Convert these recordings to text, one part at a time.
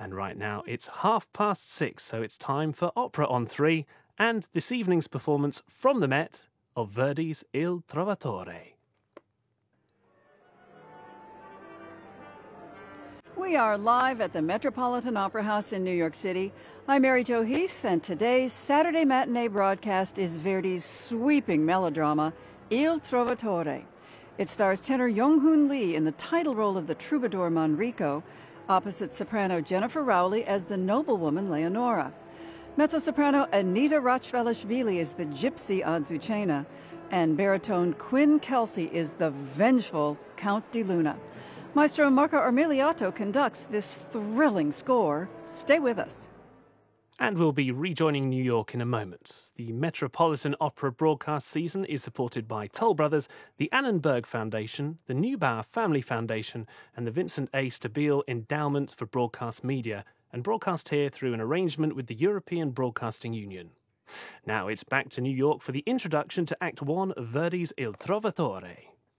And right now it's 6:30, so it's time for Opera on 3 and this evening's performance from the Met of Verdi's Il Trovatore. We are live at the Metropolitan Opera House in New York City. I'm Mary Jo Heath, and today's Saturday matinee broadcast is Verdi's sweeping melodrama, Il Trovatore. It stars tenor Young-hoon Lee in the title role of the troubadour Manrico, opposite soprano Jennifer Rowley as the noblewoman Leonora. Mezzo-soprano Anita Rachvelishvili is the gypsy Azucena, and baritone Quinn Kelsey is the vengeful Count di Luna. Maestro Marco Armiliato conducts this thrilling score. Stay with us. And we'll be rejoining New York in a moment. The Metropolitan Opera broadcast season is supported by Toll Brothers, the Annenberg Foundation, the Neubauer Family Foundation, and the Vincent A. Stabile Endowment for Broadcast Media, and broadcast here through an arrangement with the European Broadcasting Union. Now it's back to New York for the introduction to Act 1 of Verdi's Il Trovatore.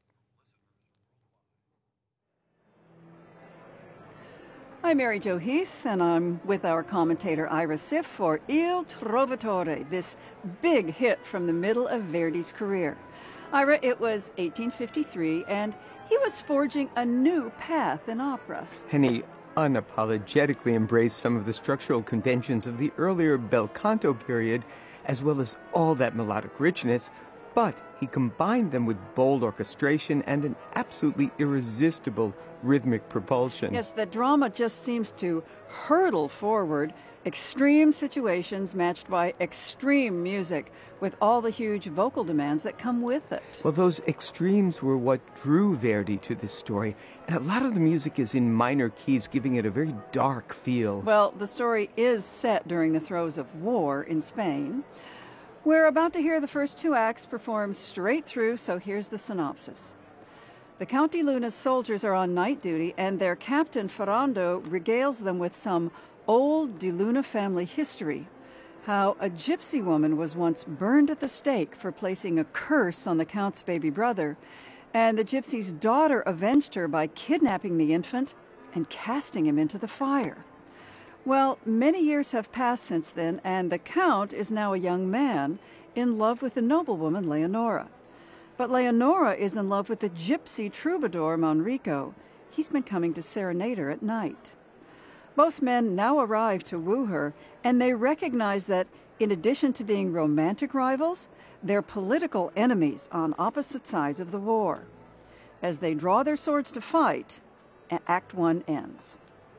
I'm Mary Jo Heath, and I'm with our commentator Ira Siff for Il Trovatore, this big hit from the middle of Verdi's career. Ira, it was 1853, and he was forging a new path in opera. And he unapologetically embraced some of the structural conventions of the earlier bel canto period, as well as all that melodic richness, but he combined them with bold orchestration and an absolutely irresistible rhythmic propulsion. Yes, the drama just seems to hurtle forward, extreme situations matched by extreme music, with all the huge vocal demands that come with it. Well, those extremes were what drew Verdi to this story, and a lot of the music is in minor keys, giving it a very dark feel. Well, the story is set during the throes of war in Spain. We're about to hear the first two acts performed straight through, so here's the synopsis. The Count di Luna's soldiers are on night duty, and their captain, Ferrando, regales them with some old di Luna family history, how a gypsy woman was once burned at the stake for placing a curse on the Count's baby brother, and the gypsy's daughter avenged her by kidnapping the infant and casting him into the fire. Well, many years have passed since then, and the Count is now a young man in love with the noblewoman Leonora. But Leonora is in love with the gypsy troubadour Manrico. He's been coming to serenade her at night. Both men now arrive to woo her, and they recognize that, in addition to being romantic rivals, they're political enemies on opposite sides of the war. As they draw their swords to fight, Act 1 ends.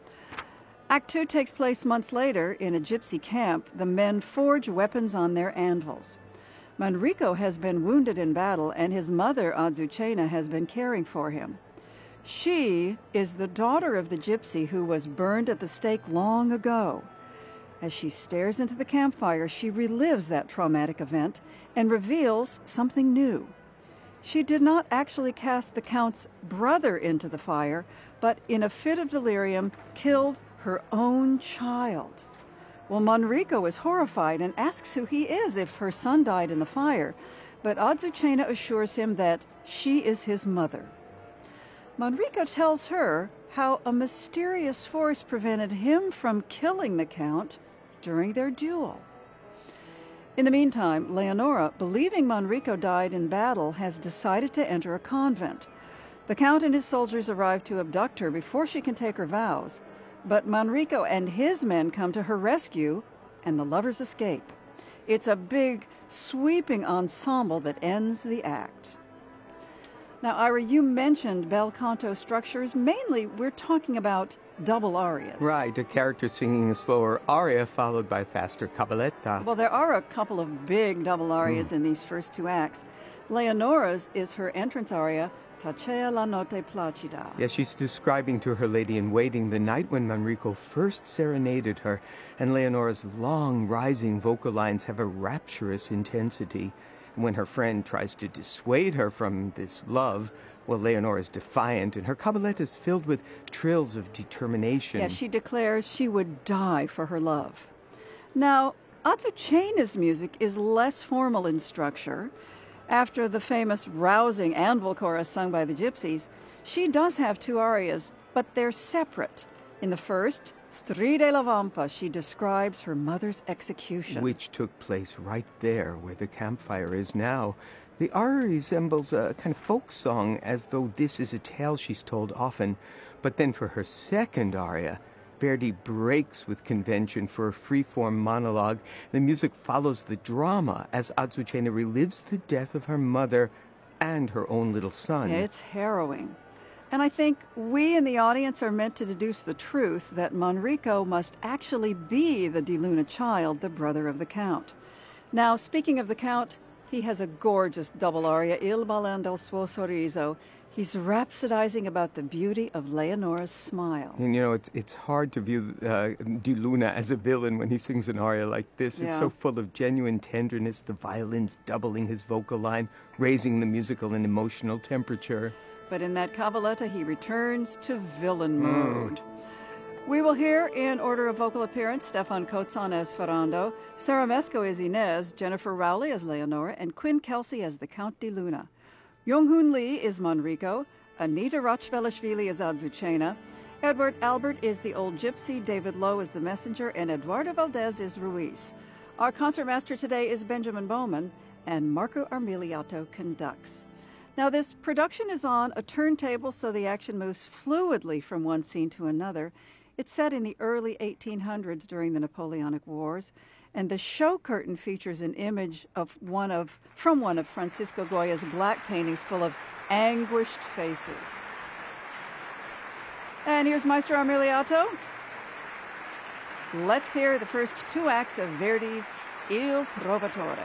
Act 2 takes place months later in a gypsy camp. The men forge weapons on their anvils. Manrico has been wounded in battle, and his mother, Azucena, has been caring for him. She is the daughter of the gypsy who was burned at the stake long ago. As she stares into the campfire, she relives that traumatic event and reveals something new. She did not actually cast the Count's brother into the fire, but in a fit of delirium, killed her own child. Well, Manrico is horrified and asks who he is if her son died in the fire, but Azucena assures him that she is his mother. Manrico tells her how a mysterious force prevented him from killing the Count during their duel. In the meantime, Leonora, believing Manrico died in battle, has decided to enter a convent. The Count and his soldiers arrive to abduct her before she can take her vows, but Manrico and his men come to her rescue, and the lovers escape. It's a big, sweeping ensemble that ends the act. Now, Ira, you mentioned bel canto structures. Mainly, we're talking about double arias. Right, a character singing a slower aria followed by faster cabaletta. Well, there are a couple of big double arias in these first two acts. Leonora's is her entrance aria, Tacea la notte placida. Yes, she's describing to her lady-in-waiting the night when Manrico first serenaded her, and Leonora's long, rising vocal lines have a rapturous intensity. And when her friend tries to dissuade her from this love, well, Leonora's defiant, and her cabaletta is filled with trills of determination. Yes, she declares she would die for her love. Now, Azucena's music is less formal in structure. After the famous rousing anvil chorus sung by the Gypsies, she does have two arias, but they're separate. In the first, Stride la Vampa, she describes her mother's execution. Which took place right there where the campfire is now. The aria resembles a kind of folk song, as though this is a tale she's told often. But then for her second aria, Verdi breaks with convention for a free-form monologue. The music follows the drama as Azucena relives the death of her mother and her own little son. It's harrowing. And I think we in the audience are meant to deduce the truth that Manrico must actually be the Di Luna child, the brother of the Count. Now, speaking of the Count, he has a gorgeous double aria, Il Balen del suo sorriso. He's rhapsodizing about the beauty of Leonora's smile. And, it's hard to view Di Luna as a villain when he sings an aria like this. It's so full of genuine tenderness, the violins doubling his vocal line, raising the musical and emotional temperature. But in that cabaletta, he returns to villain mode. We will hear, in order of vocal appearance, Stefan Kotzon as Ferrando, Sarah Mesco as Inez, Jennifer Rowley as Leonora, and Quinn Kelsey as the Count Di Luna. Young-Hoon Lee is Manrico, Anita Rachvelishvili is Azucena, Edward Albert is the old gypsy, David Lowe is the messenger, and Eduardo Valdez is Ruiz. Our concertmaster today is Benjamin Bowman, and Marco Armiliato conducts. Now, this production is on a turntable, so the action moves fluidly from one scene to another. It's set in the early 1800s during the Napoleonic Wars, and the show curtain features an image from one of Francisco Goya's black paintings full of anguished faces. And here's Maestro Armiliato. Let's hear the first two acts of Verdi's Il Trovatore.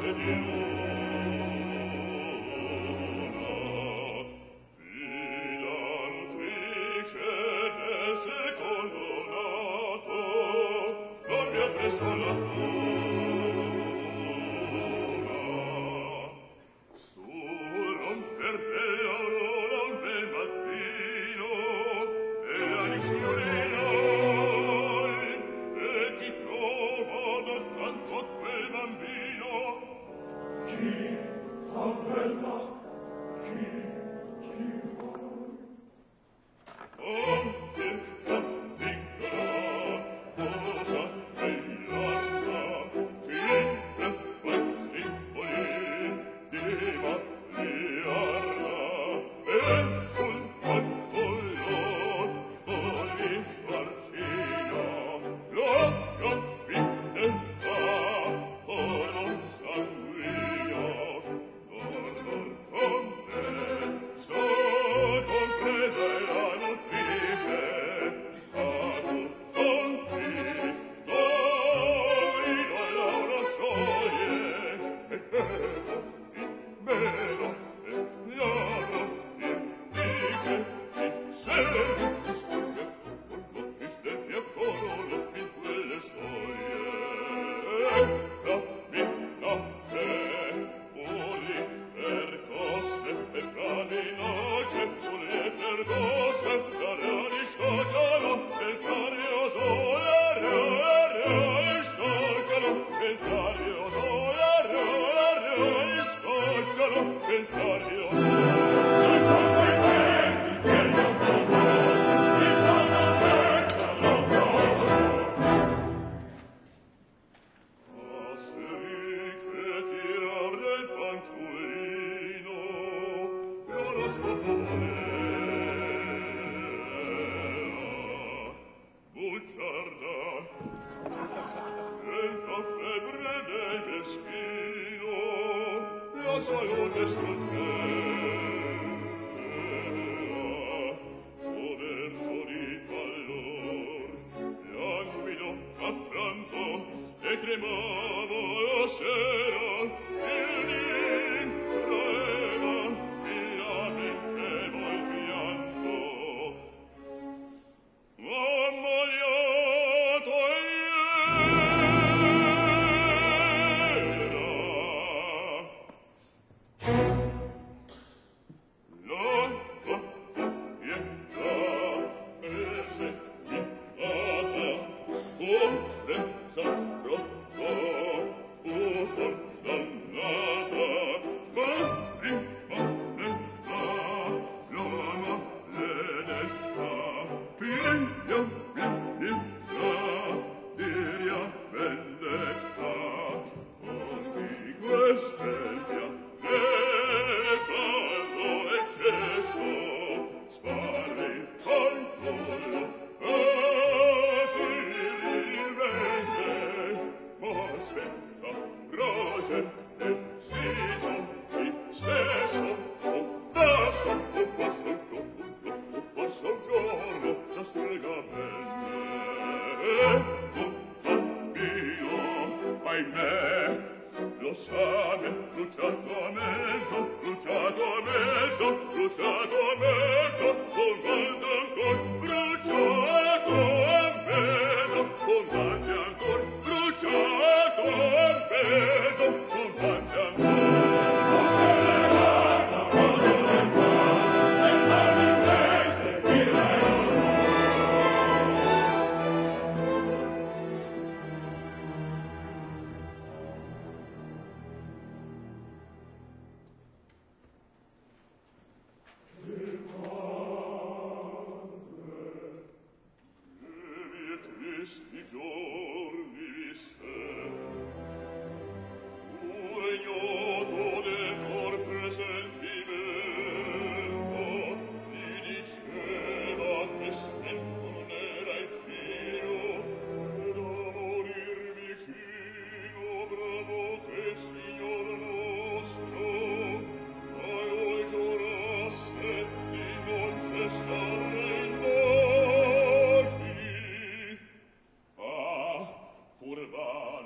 Furba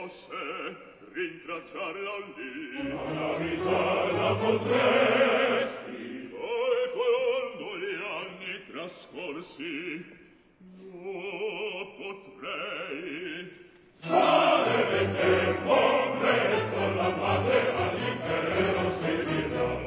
fosse rintracciarla lì. Alla risata potresti, Calcolando gli anni trascorsi, no, potrei. sarebbe tempo presto la madre all'inferno spedirla.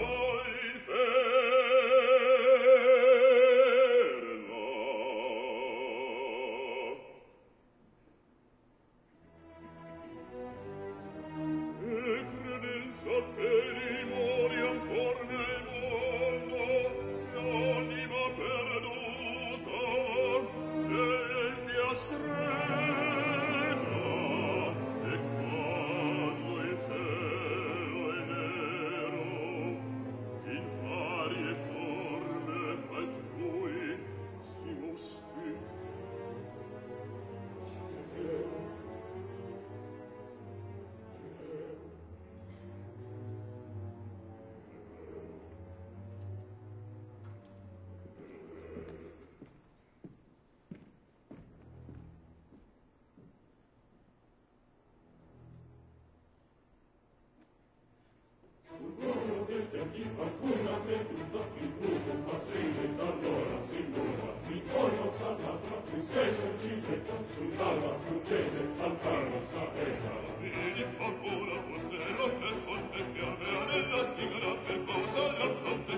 Qualcuna creduta più buco, ma stringe allora si muova, intorno parlata, tristezza uccidetta, sull'alba fuggente, al parlo sapeva. Vedi paura, forse per ponte piave, nella zigara per pausa la fronte,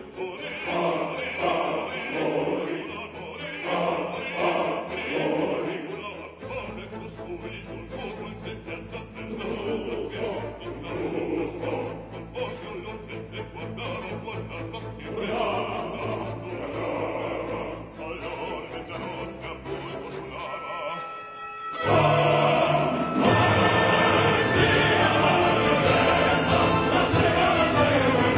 La sera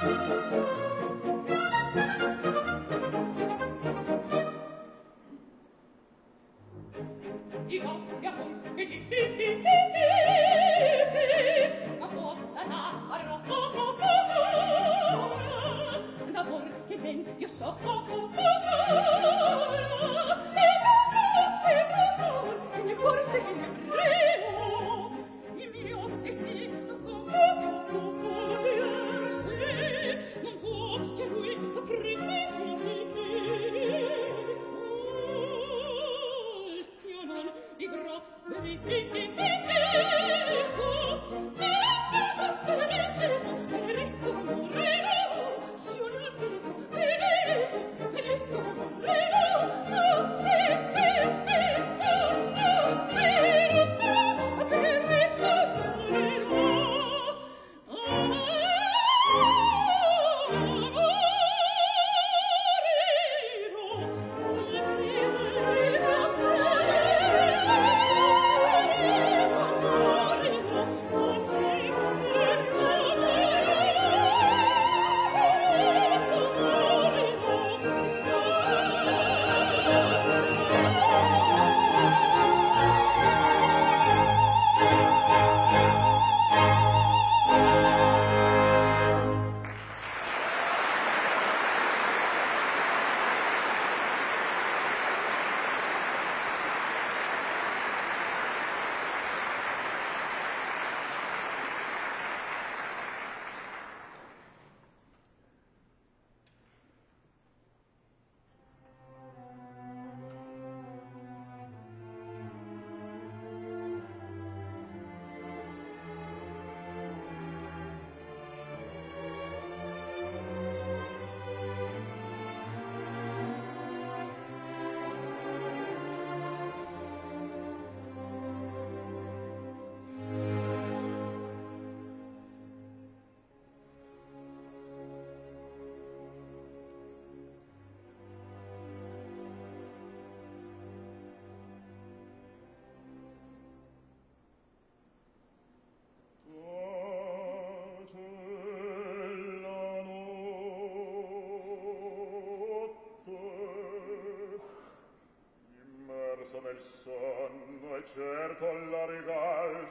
Nel sonno e certo la regal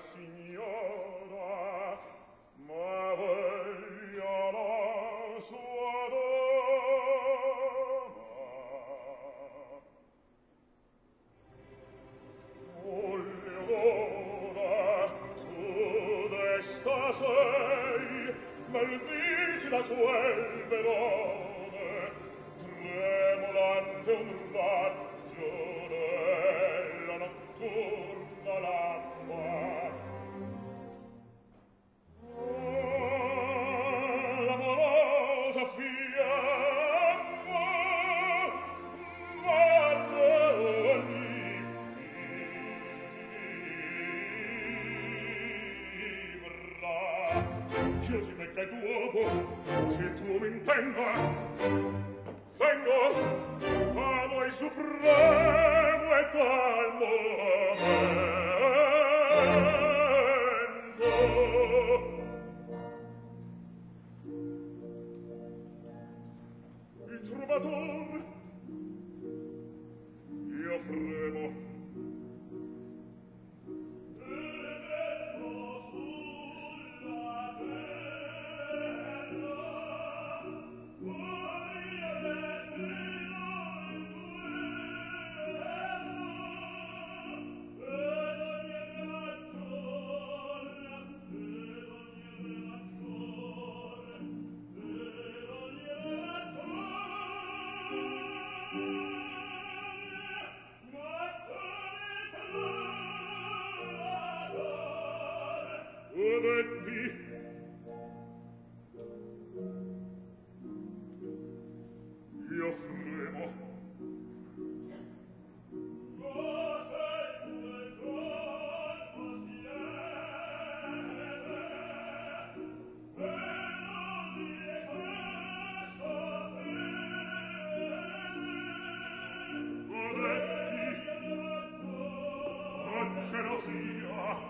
signora, ma voglio la sua dama. O Leonora, tu desta sei, maldici da quel verone, tremolante un raggio della notturna lampa. L'amorosa fiamma guarda ogni fibra. Io ti pecca d'uovo che tu m'intenda. Vengo a voi supremo e tal momento. Il trovatore io fremo. Io fremo. Gelosia.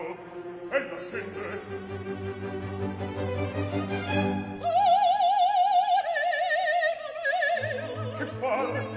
ella scende. Che fa?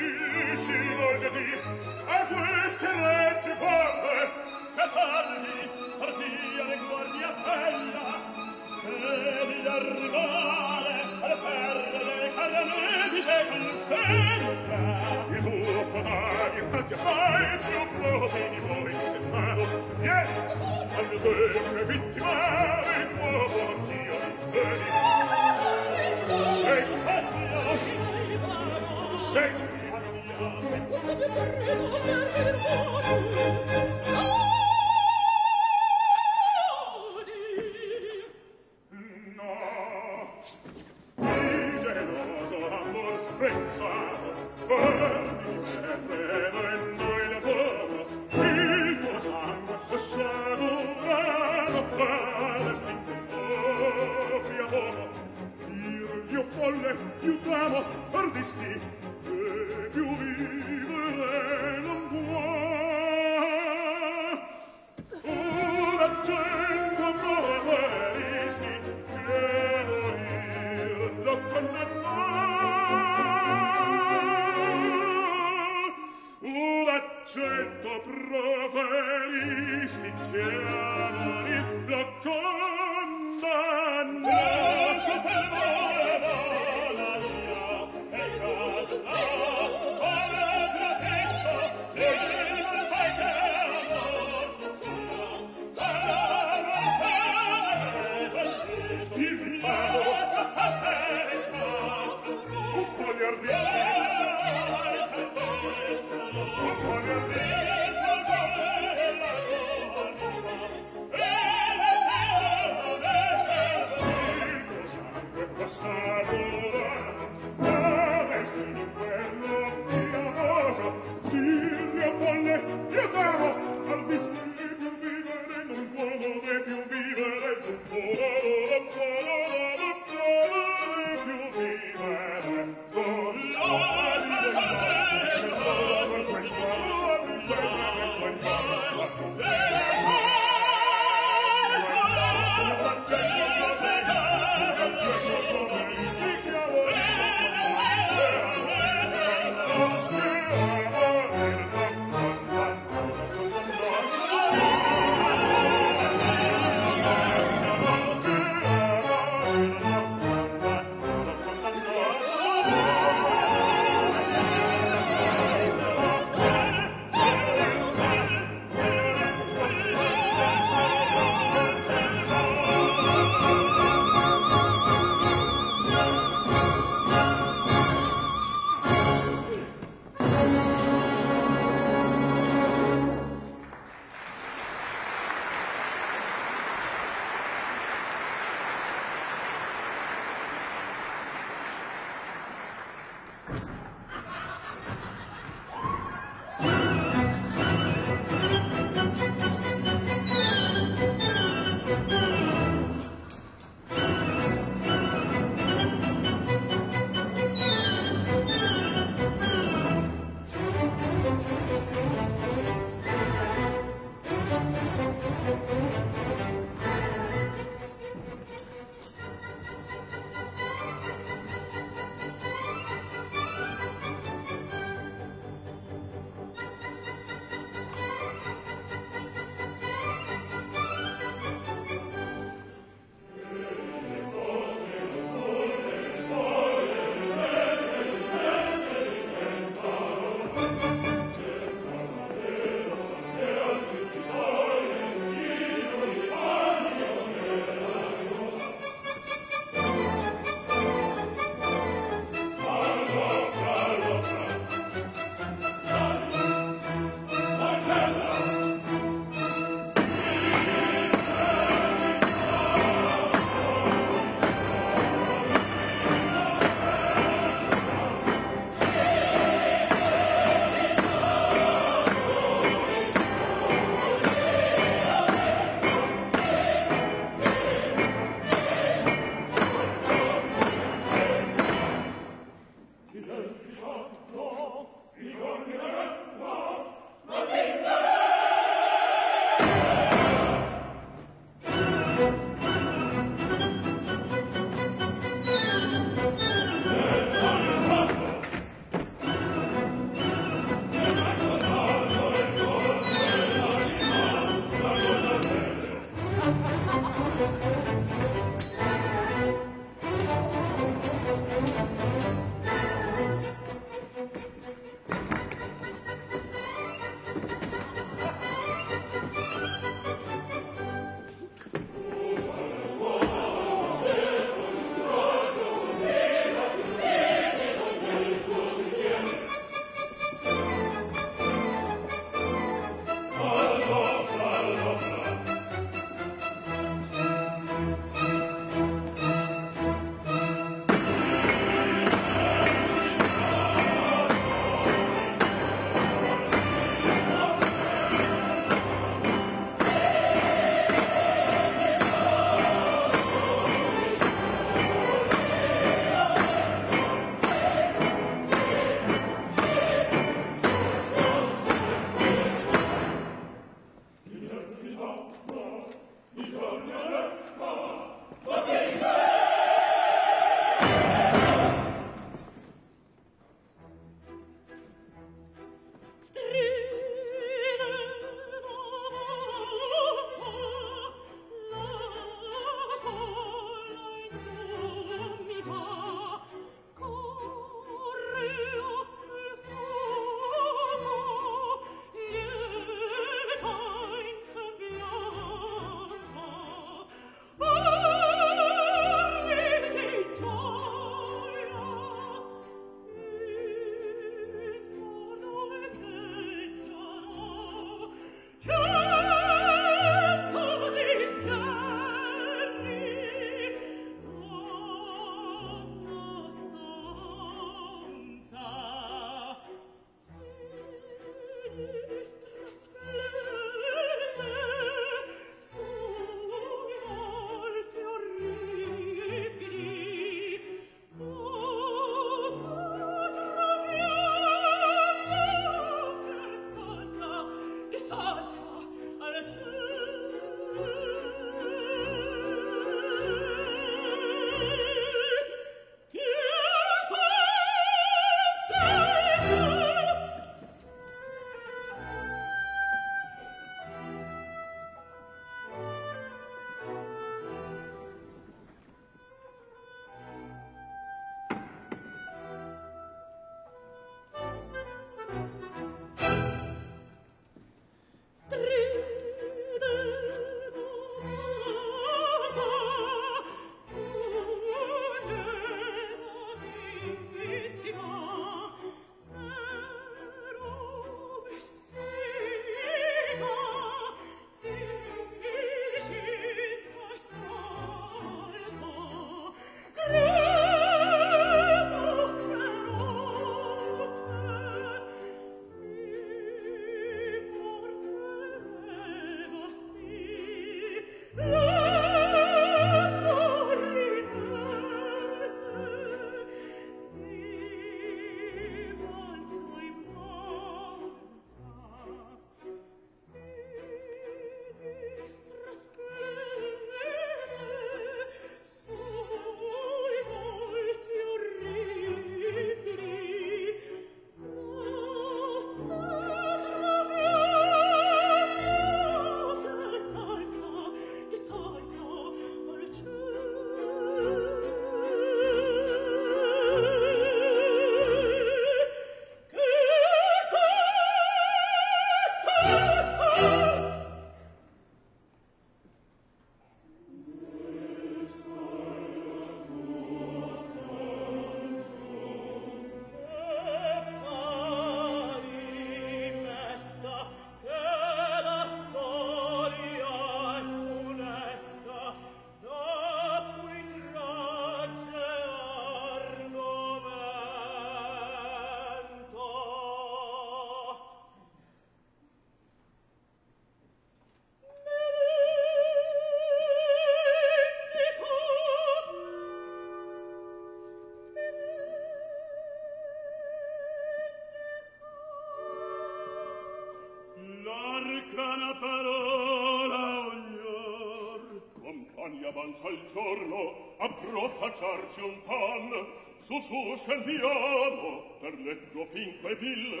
una parola ognor. Compagni, avanza il giorno, a procacciarci un pan. Su, scendiamo, per letto pinque e ville.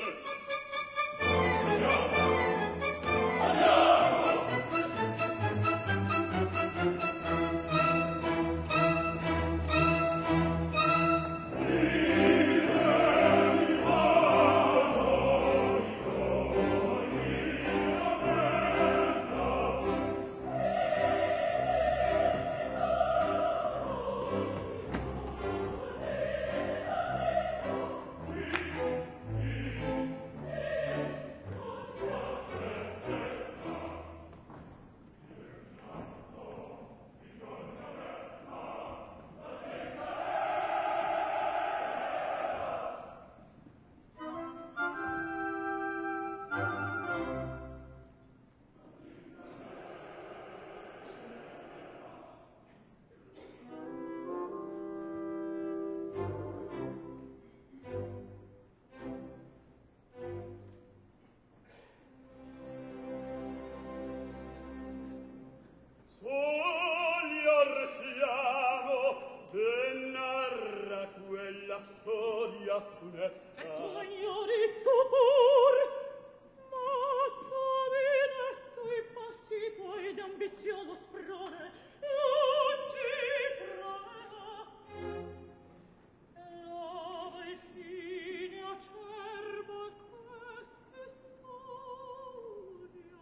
Storia funesta. E tu ignori tu pur, ma giovinetto i passi tuoi d'ambizioso sprone non ti traeva. E ava il fine acerbo queste storia.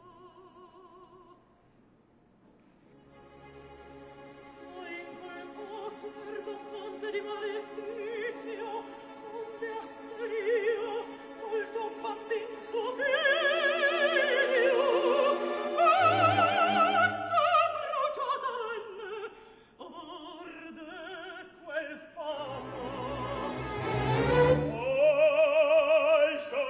Ma in quel poserbo conte di maleficio, onde asserio col tuo bambin suo figlio, azza bruciata venne, arde quel fuoco. Oi,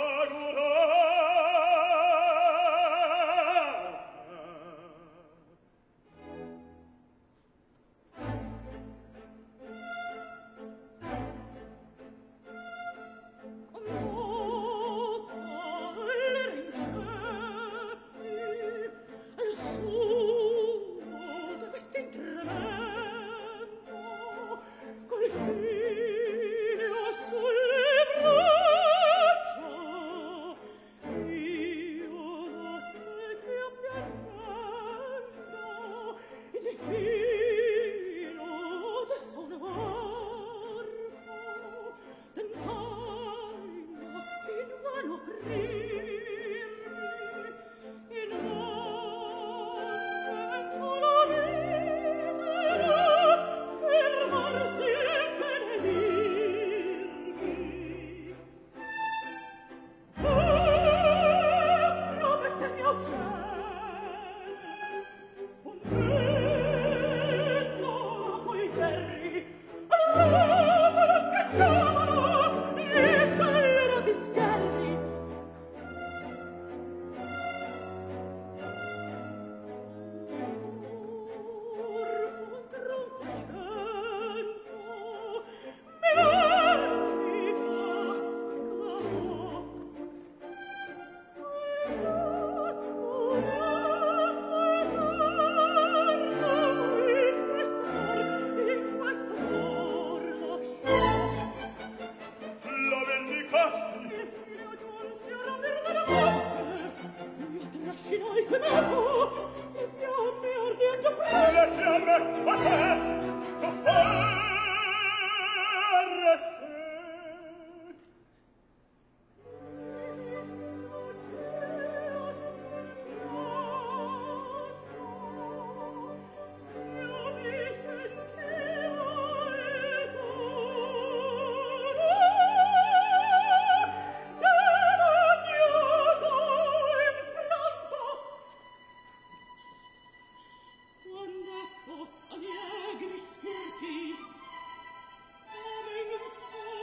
sciagurata! Quando ecco agli agri spirti, come in un sogno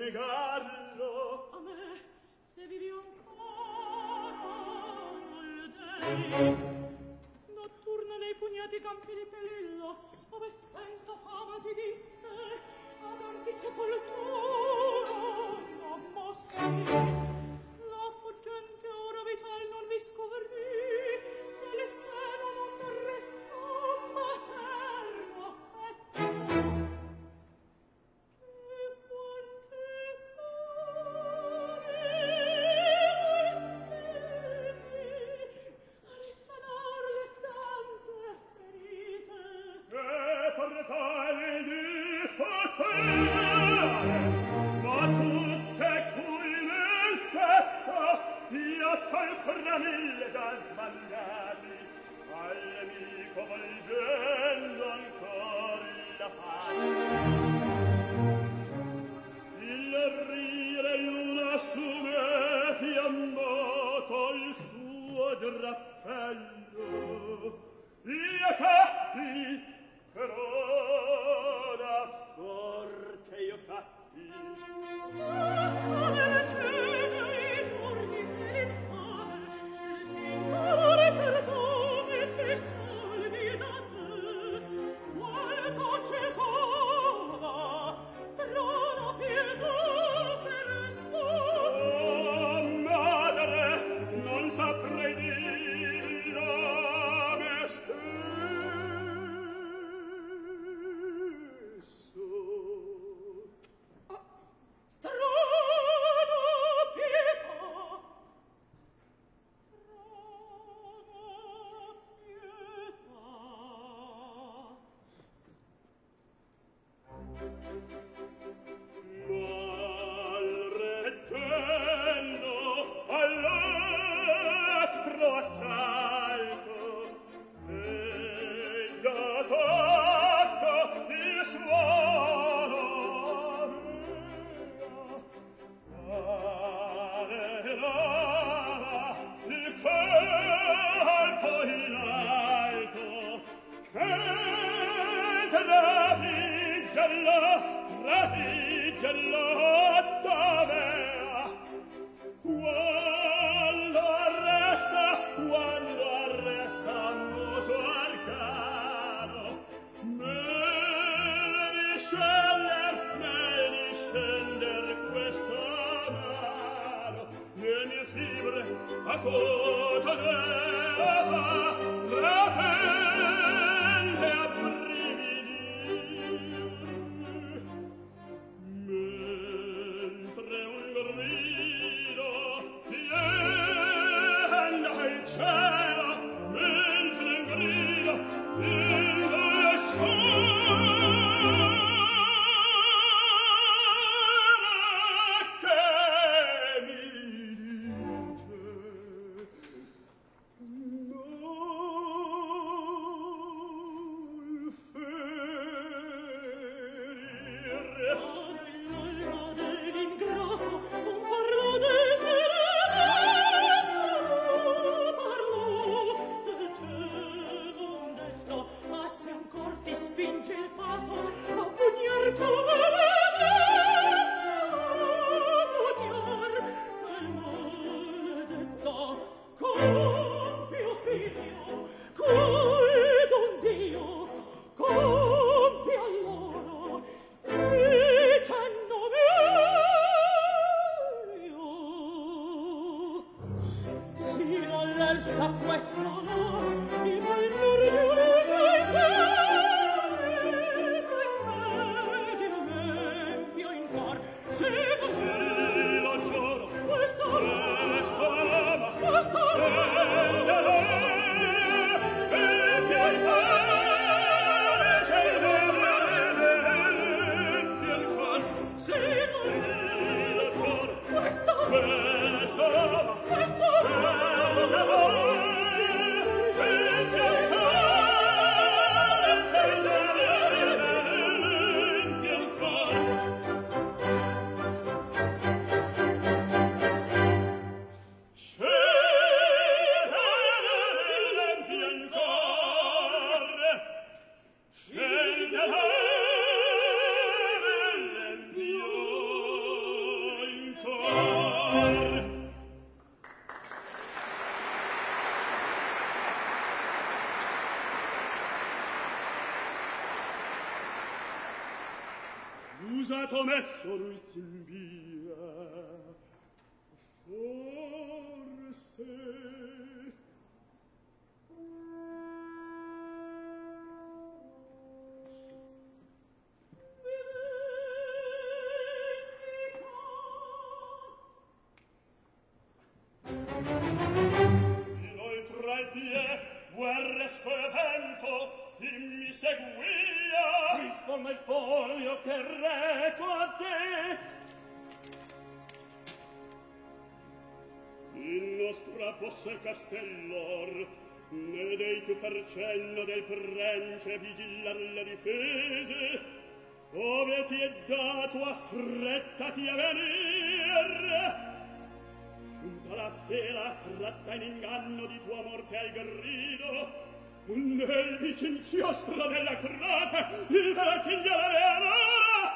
negarlo. A me, se vivi ancora al dei, notturna nei pugnati campi di Pelillo, ove spento fama ti disse, a darti sepoltura, mamma sì. La fuggente ora vital non vi scovrì, nel seno non restò materno affetto. E quante cori spesi a risanar le tante ferite. E per tale di fatere, ma tutte cui nel petto io son fra mille già sbagliati, all'amico volgendo ancor la faccia. Il rire l'una su me fiammato il suo drappello, io catti, però da sorte io catti. Come le cene i giorni dell'infame, le signore perdone per salvi da te, qualco ciecola, strana pietà per solo. Oh, madre, non saprei dirlo a me stesso. Strana pietà, Mal reggendo all'aspro assalto, e già tocco il suolo mio, pare lava il colpo in alto, che trafiggello dov'era, quando arresta moto arcano, nel discender questa mano, le mie fibre a coto nera rapente a brividir, mentre un grido viene al cielo, mentre un grido viene al cielo, che mi dice non ferire. nell'alma dell'ingrato non parlo del cielo, parlo del cielo un detto, ma se ancor ti spinge il fato a pugnar come pugnar quel maledetto compio figlio, credo un Dio, compio allora dicendo mio, sino all'elsa questa no, i mai medimenti in cor, se lo giuro, questa questa scusato messo lui s'invia, forse inoltre al pie guerresco e vento mi seguia. Risponda il foglio che reco a te. Il nostro posse castellor ne dei tu per cenno del prence vigillar le difese, ove ti è dato affrettati a venire. Giunta la sera tratta in inganno di tua morte al grido, nel vicin chiostro della croce il bel signore Leonora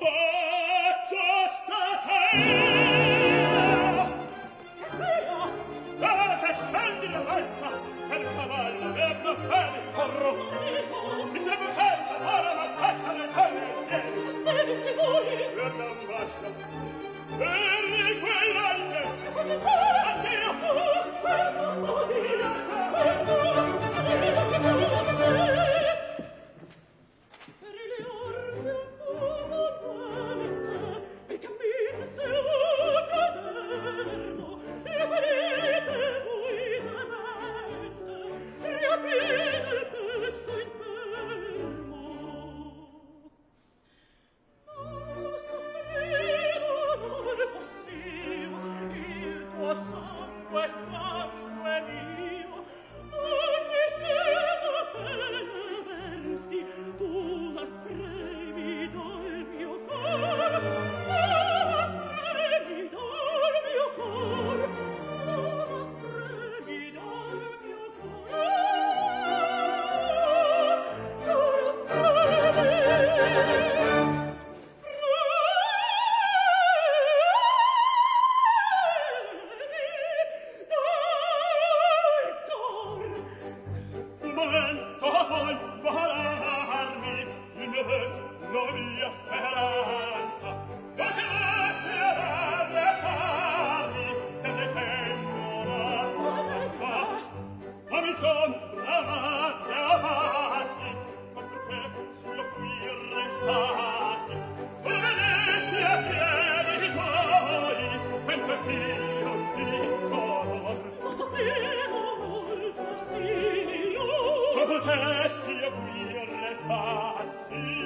giusta c'era. Che feo! Dove se scendi la balza per cavallo e profeti corro mi c'è buchenza ora m'aspetta nel collo e piedi. Aspetti voi! Per non bascia per di quell'ange Che fate solo? addio sangue mio, ogni sera pena versi, tu la spremi dal mio cor, tu la spremi dal mio cor, tu la spremi dal mio cor, tu la la mia speranza, perché resti a restarmi delle cennora fammi scombra e passi, ma perché io qui restassi tu venesti a piedi tuoi spento il figlio di color ma soffrivo molto, sì, ma perché io qui restassi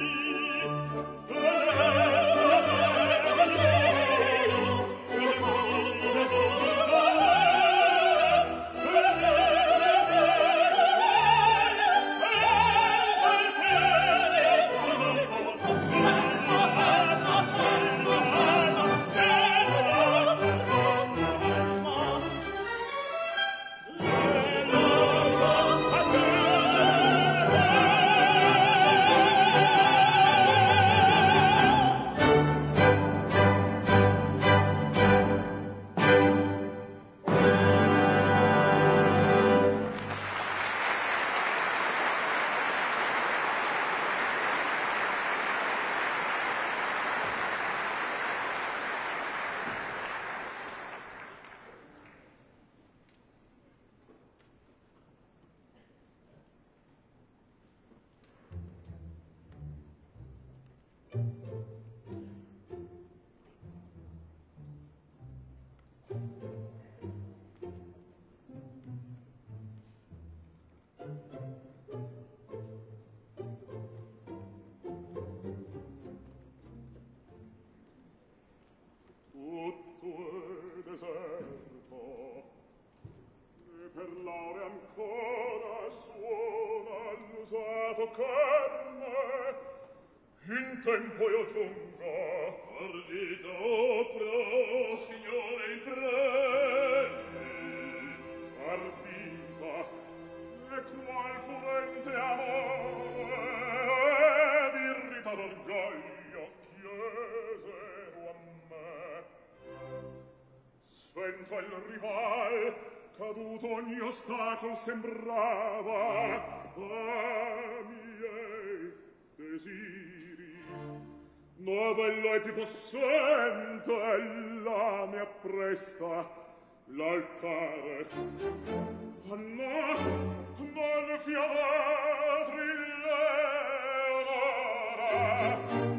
per l'aure ancora suona l'usato carme in tempo io giunga ardito pro signore il premi ardita e qual furente amore ed irritato orgoglio chiesero a me spento il rival caduto ogni ostacolo sembrava a miei desiri No bello e più possente ella mi appresta l'altare. Oh no, non fiatri Leonora,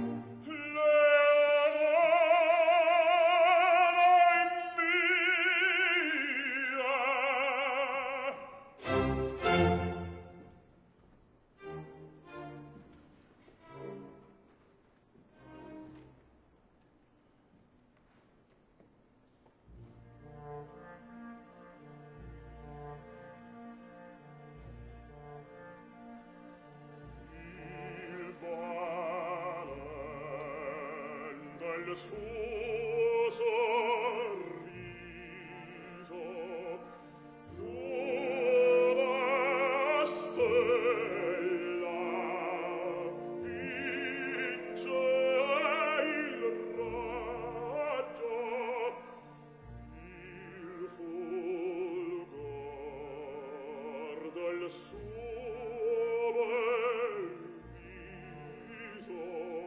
il suo sorriso giova stella vince il raggio il fulgor del suo bel viso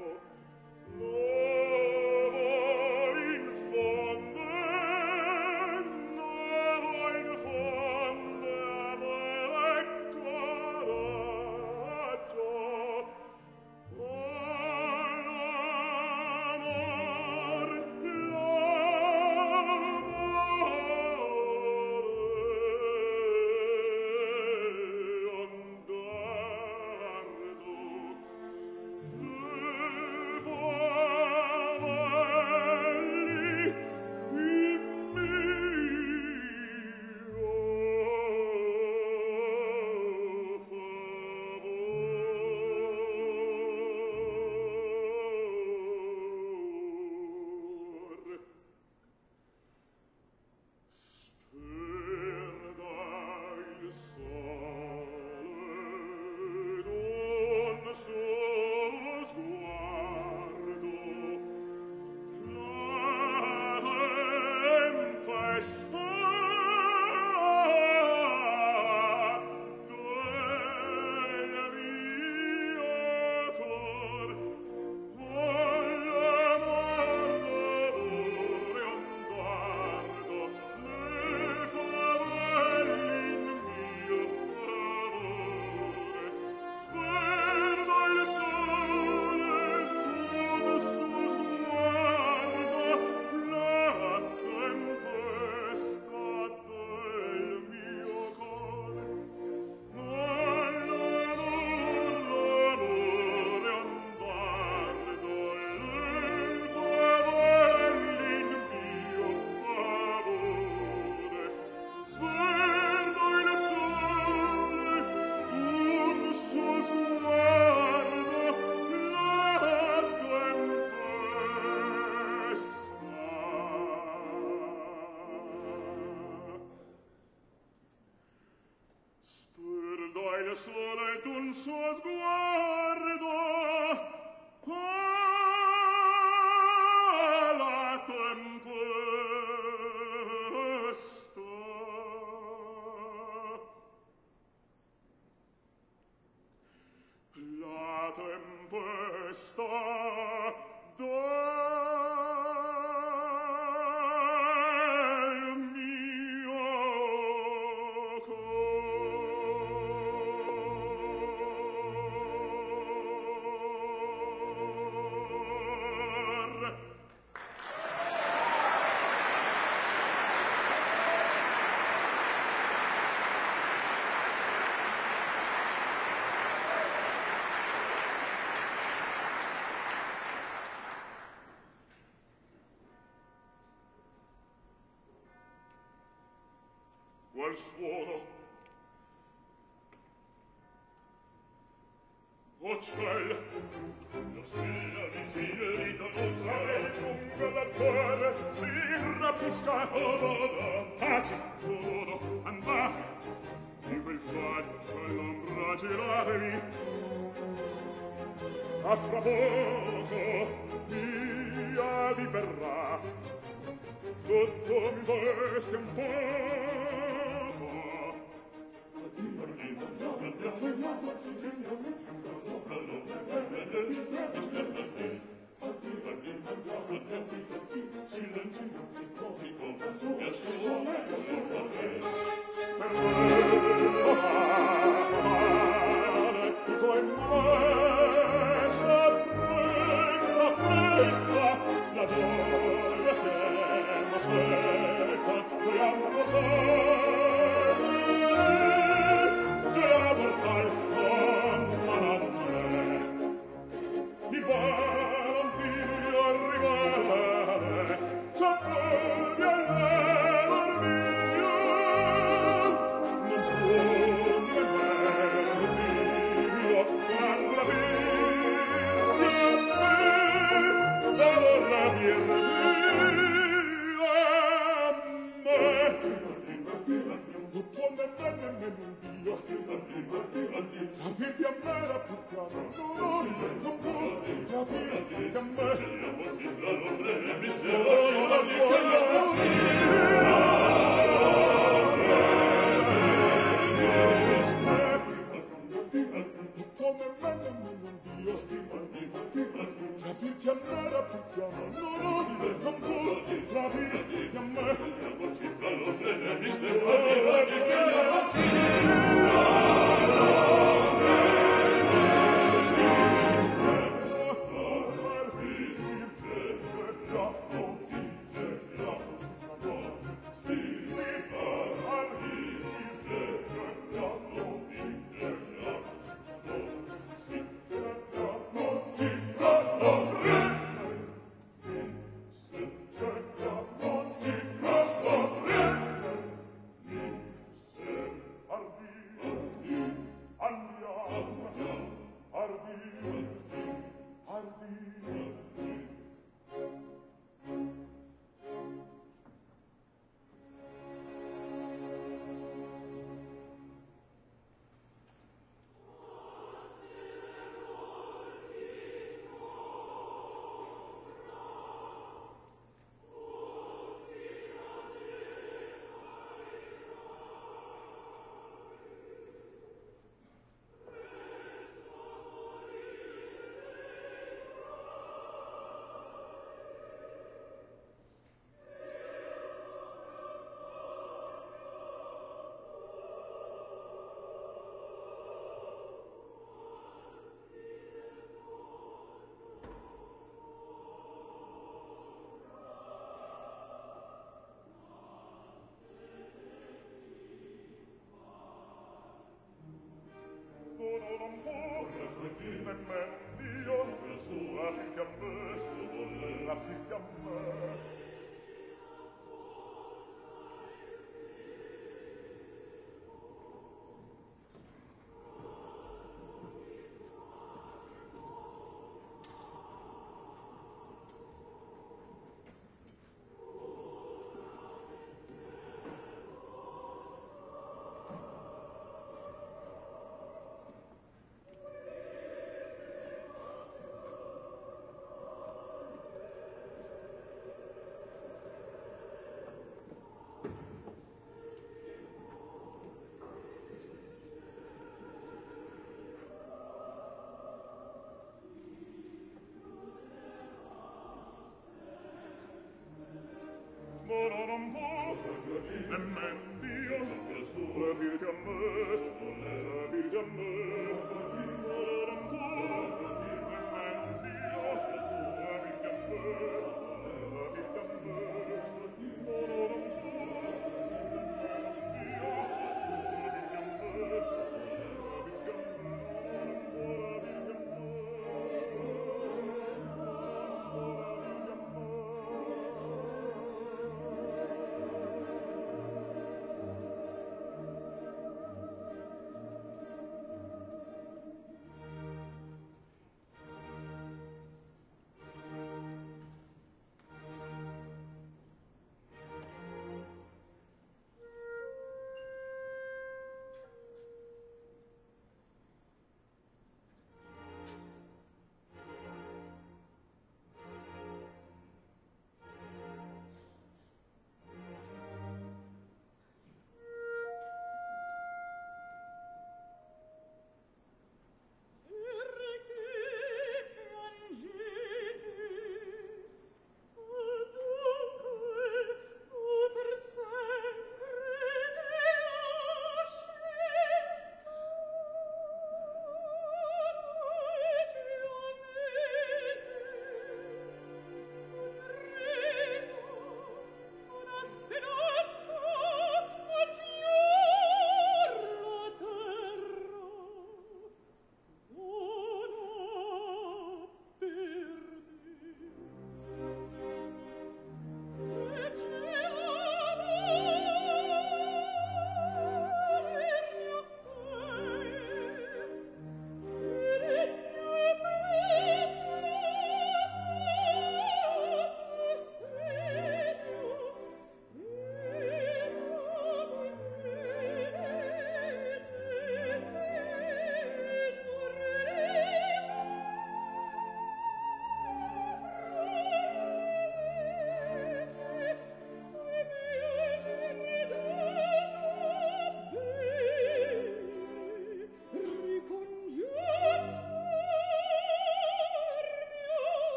sole d'un suo sguardo la tempesta del mio cor. Qual suono? O ciel! La stella vicina ritornuzza e giunga l'attore si rappisca. Ododo, taci! Ododo, andate! Di quel faccio all'ombra giratevi. A fra poco via vi verrà. Tutto mi veste un poco.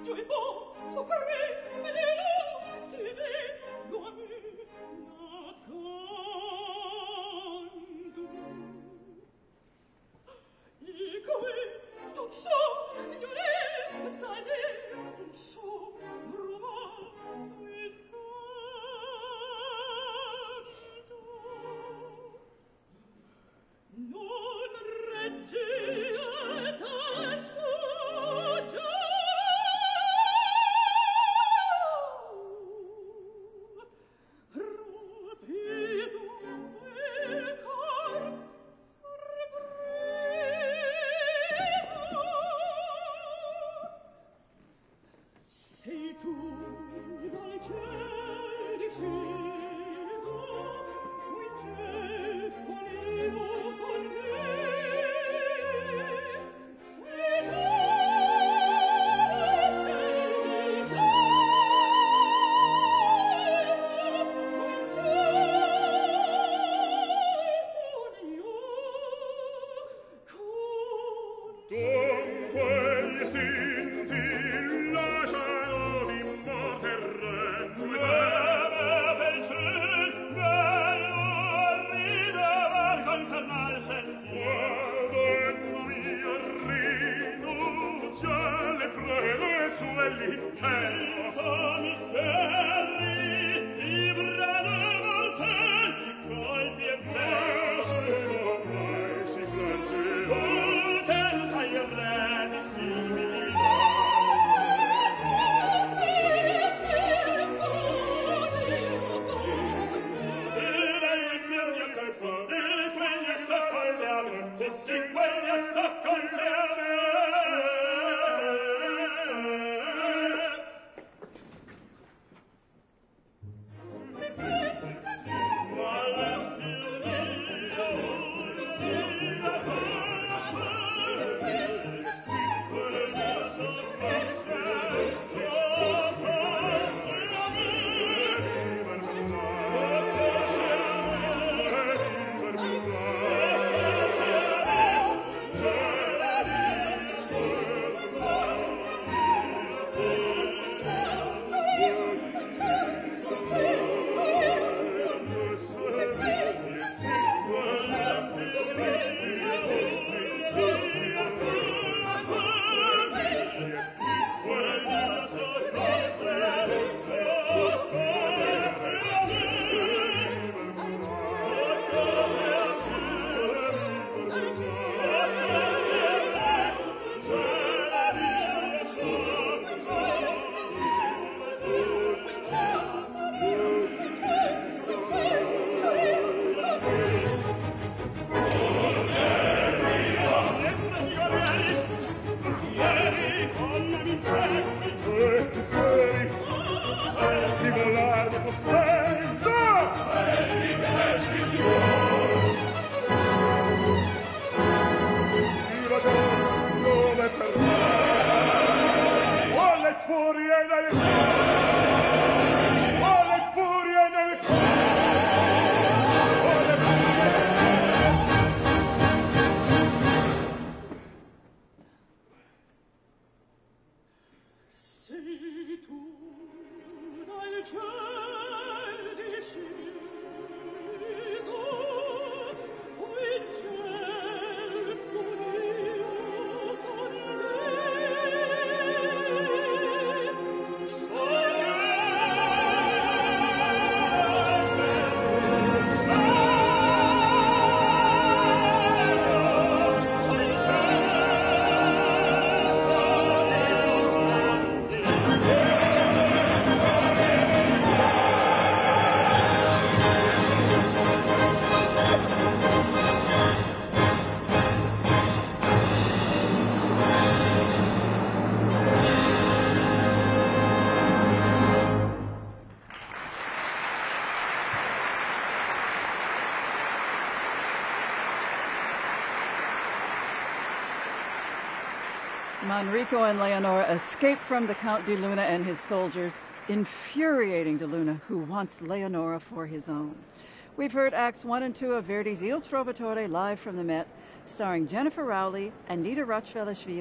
Manrico and Leonora escape from the Count di Luna and his soldiers, infuriating de Luna, who wants Leonora for his own. We've heard Acts 1 and 2 of Verdi's Il Trovatore live from the Met, starring Jennifer Rowley, Anita Rachvelishvili,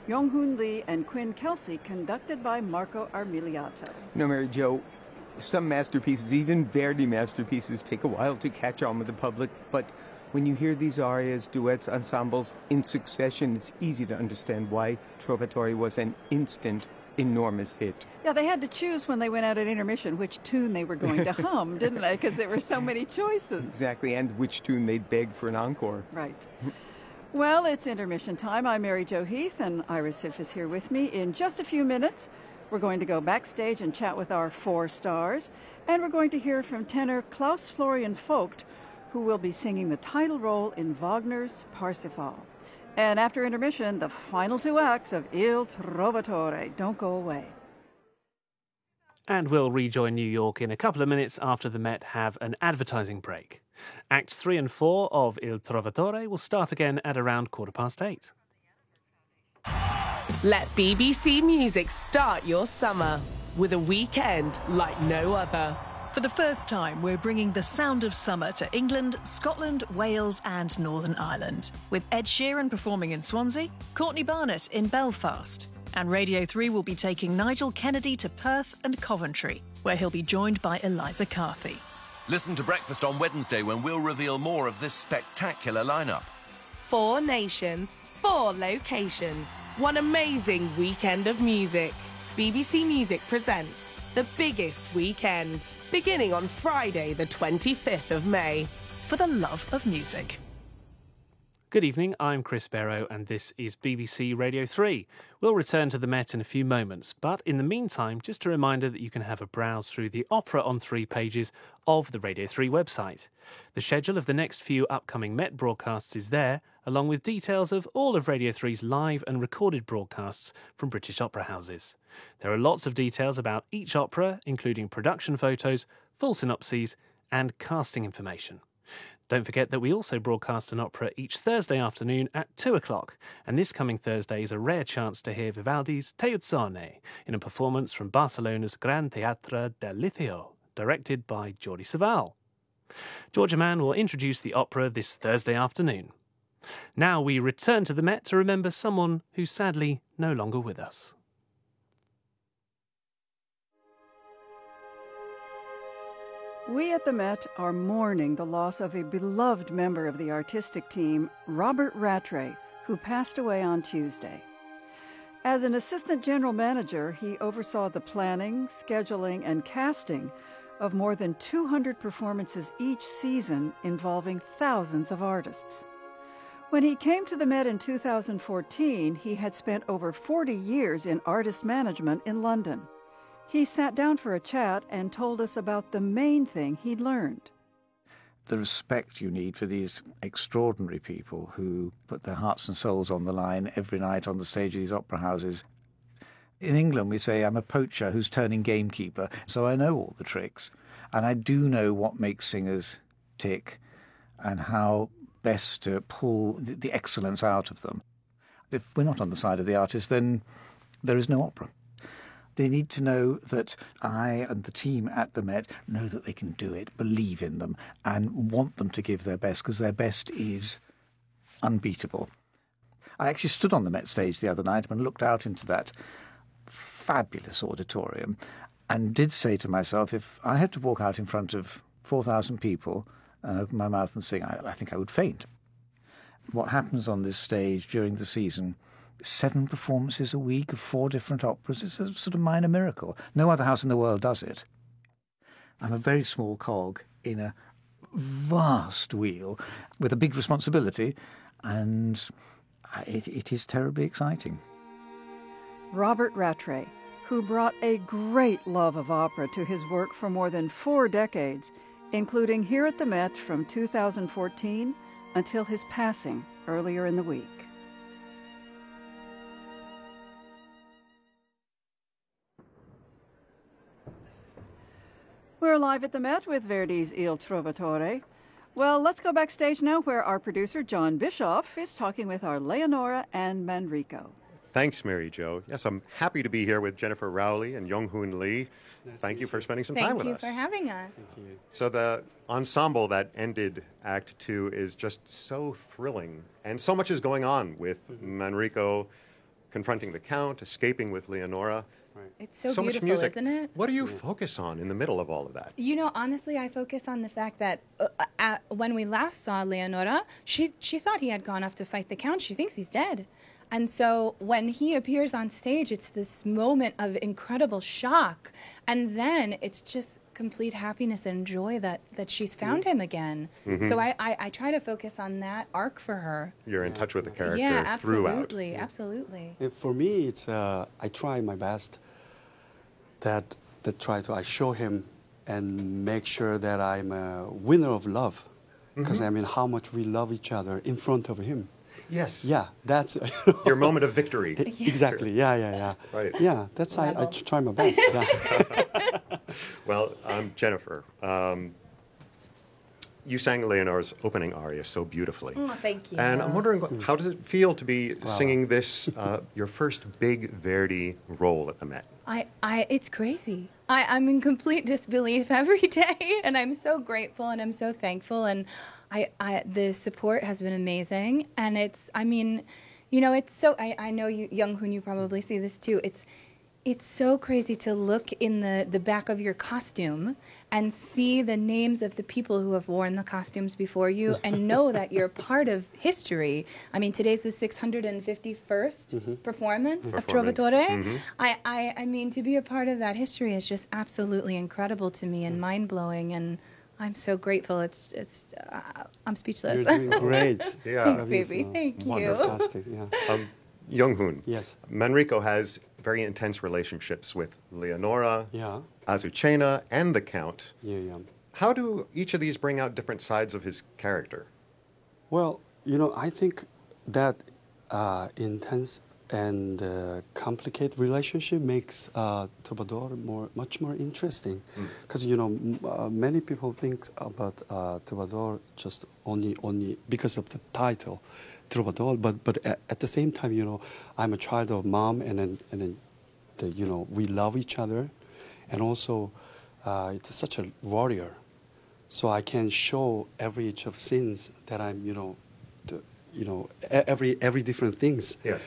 Yong-Hoon Lee and Quinn Kelsey, conducted by Marco Armiliato. Mary Jo, some masterpieces, even Verdi masterpieces, take a while to catch on with the public, but when you hear these arias, duets, ensembles in succession, it's easy to understand why Trovatore was an instant, enormous hit. Yeah, they had to choose when they went out at intermission which tune they were going to hum, didn't they? Because there were so many choices. Exactly, and which tune they'd beg for an encore. Right. Well, it's intermission time. I'm Mary Jo Heath, and Ira Siff is here with me. In just a few minutes, we're going to go backstage and chat with our 4 stars, and we're going to hear from tenor Klaus Florian Vogt, who will be singing the title role in Wagner's Parsifal. And after intermission, the final 2 acts of Il Trovatore. Don't go away. And we'll rejoin New York in a couple of minutes after the Met have an advertising break. Acts 3 and 4 of Il Trovatore will start again at around 8:15. Let BBC Music start your summer with a weekend like no other. For the first time, we're bringing the sound of summer to England, Scotland, Wales and Northern Ireland. With Ed Sheeran performing in Swansea, Courtney Barnett in Belfast. And Radio 3 will be taking Nigel Kennedy to Perth and Coventry, where he'll be joined by Eliza Carthy. Listen to Breakfast on Wednesday when we'll reveal more of this spectacular lineup. 4 nations, 4 locations, one amazing weekend of music. BBC Music presents the biggest weekend, beginning on Friday, the 25th of May. For the love of music. Good evening, I'm Chris Barrow and this is BBC Radio 3. We'll return to the Met in a few moments, but in the meantime, just a reminder that you can have a browse through the Opera on 3 pages of the Radio 3 website. The schedule of the next few upcoming Met broadcasts is there, along with details of all of Radio 3's live and recorded broadcasts from British opera houses. There are lots of details about each opera, including production photos, full synopses and casting information. Don't forget that we also broadcast an opera each Thursday afternoon at 2 o'clock, and this coming Thursday is a rare chance to hear Vivaldi's Teuzzone in a performance from Barcelona's Gran Teatre del Liceo, directed by Jordi Savall. Georgia Mann will introduce the opera this Thursday afternoon. Now we return to the Met to remember someone who's sadly no longer with us. We at the Met are mourning the loss of a beloved member of the artistic team, Robert Rattray, who passed away on Tuesday. As an assistant general manager, he oversaw the planning, scheduling, and casting of more than 200 performances each season involving thousands of artists. When he came to the Met in 2014, he had spent over 40 years in artist management in London. He sat down for a chat and told us about the main thing he'd learned. The respect you need for these extraordinary people who put their hearts and souls on the line every night on the stage of these opera houses. In England, we say, I'm a poacher who's turning gamekeeper, so I know all the tricks. And I do know what makes singers tick and how best to pull the excellence out of them. If we're not on the side of the artist, then there is no opera. They need to know that I and the team at the Met know that they can do it, believe in them, and want them to give their best, because their best is unbeatable. I actually stood on the Met stage the other night and looked out into that fabulous auditorium and did say to myself, if I had to walk out in front of 4,000 people and open my mouth and sing, I think I would faint. What happens on this stage during the season, 7 performances a week of 4 different operas, it's a sort of minor miracle. No other house in the world does it. I'm a very small cog in a vast wheel with a big responsibility, and it is terribly exciting. Robert Rattray, who brought a great love of opera to his work for more than 4 decades, including here at the Met from 2014 until his passing earlier in the week. We're live at the Met with Verdi's Il Trovatore. Well, let's go backstage now where our producer, John Bischoff, is talking with our Leonora and Manrico. Thanks, Mary Jo. Yes, I'm happy to be here with Jennifer Rowley and Yong-Hoon Lee. Thank you for spending some time with us. Thank you for having us. Thank you. So the ensemble that ended Act 2 is just so thrilling. And so much is going on with Manrico confronting the Count, escaping with Leonora. It's so much beautiful, music. isn't it? What do you focus on in the middle of all of that? You know, honestly, I focus on the fact that when we last saw Leonora, she thought he had gone off to fight the Count. She thinks he's dead. And so when he appears on stage, it's this moment of incredible shock. And then it's just complete happiness and joy that she's found him again. Mhm. So I try to focus on that arc for her. You're in touch with the character Yeah, throughout. absolutely, absolutely. And for me, it's I try my best that I show him and make sure that I'm a winner of love, because Mhm. I mean how much we love each other in front of him. Yes. Yeah, that's Your moment of victory. Exactly. Yeah. Right. Yeah, that's I try my best. Yeah. Well, Jennifer, you sang Leonora's opening aria so beautifully. Oh, thank you. And I'm wondering, how does it feel to be singing this, your first big Verdi role at the Met? It's crazy. I'm in complete disbelief every day, and I'm so grateful and I'm so thankful, and the support has been amazing, and I know you, Young Hoon, you probably see this too. It's so crazy to look in the back of your costume and see the names of the people who have worn the costumes before you and know that you're part of history. I mean, today's the 651st performance of Trovatore. Mhm. I mean, to be a part of that history is just absolutely incredible to me and mind-blowing, and I'm so grateful. I'm speechless. You're doing great. Yeah. Thanks, That is, baby. Thank you. Fantastic. Yeah. Young Hoon. Yes. Manrico has very intense relationships with Leonora, Yeah. Azucena, and the Count. Yeah. How do each of these bring out different sides of his character? Well, I think that intense and complicated relationship makes Trovador much more interesting, because many people think about Trovador just only because of the title, Trovador. But at the same time, I'm a child of mom, and then we love each other, and also it's such a warrior, so I can show every each of scenes that I'm every different things. Yes.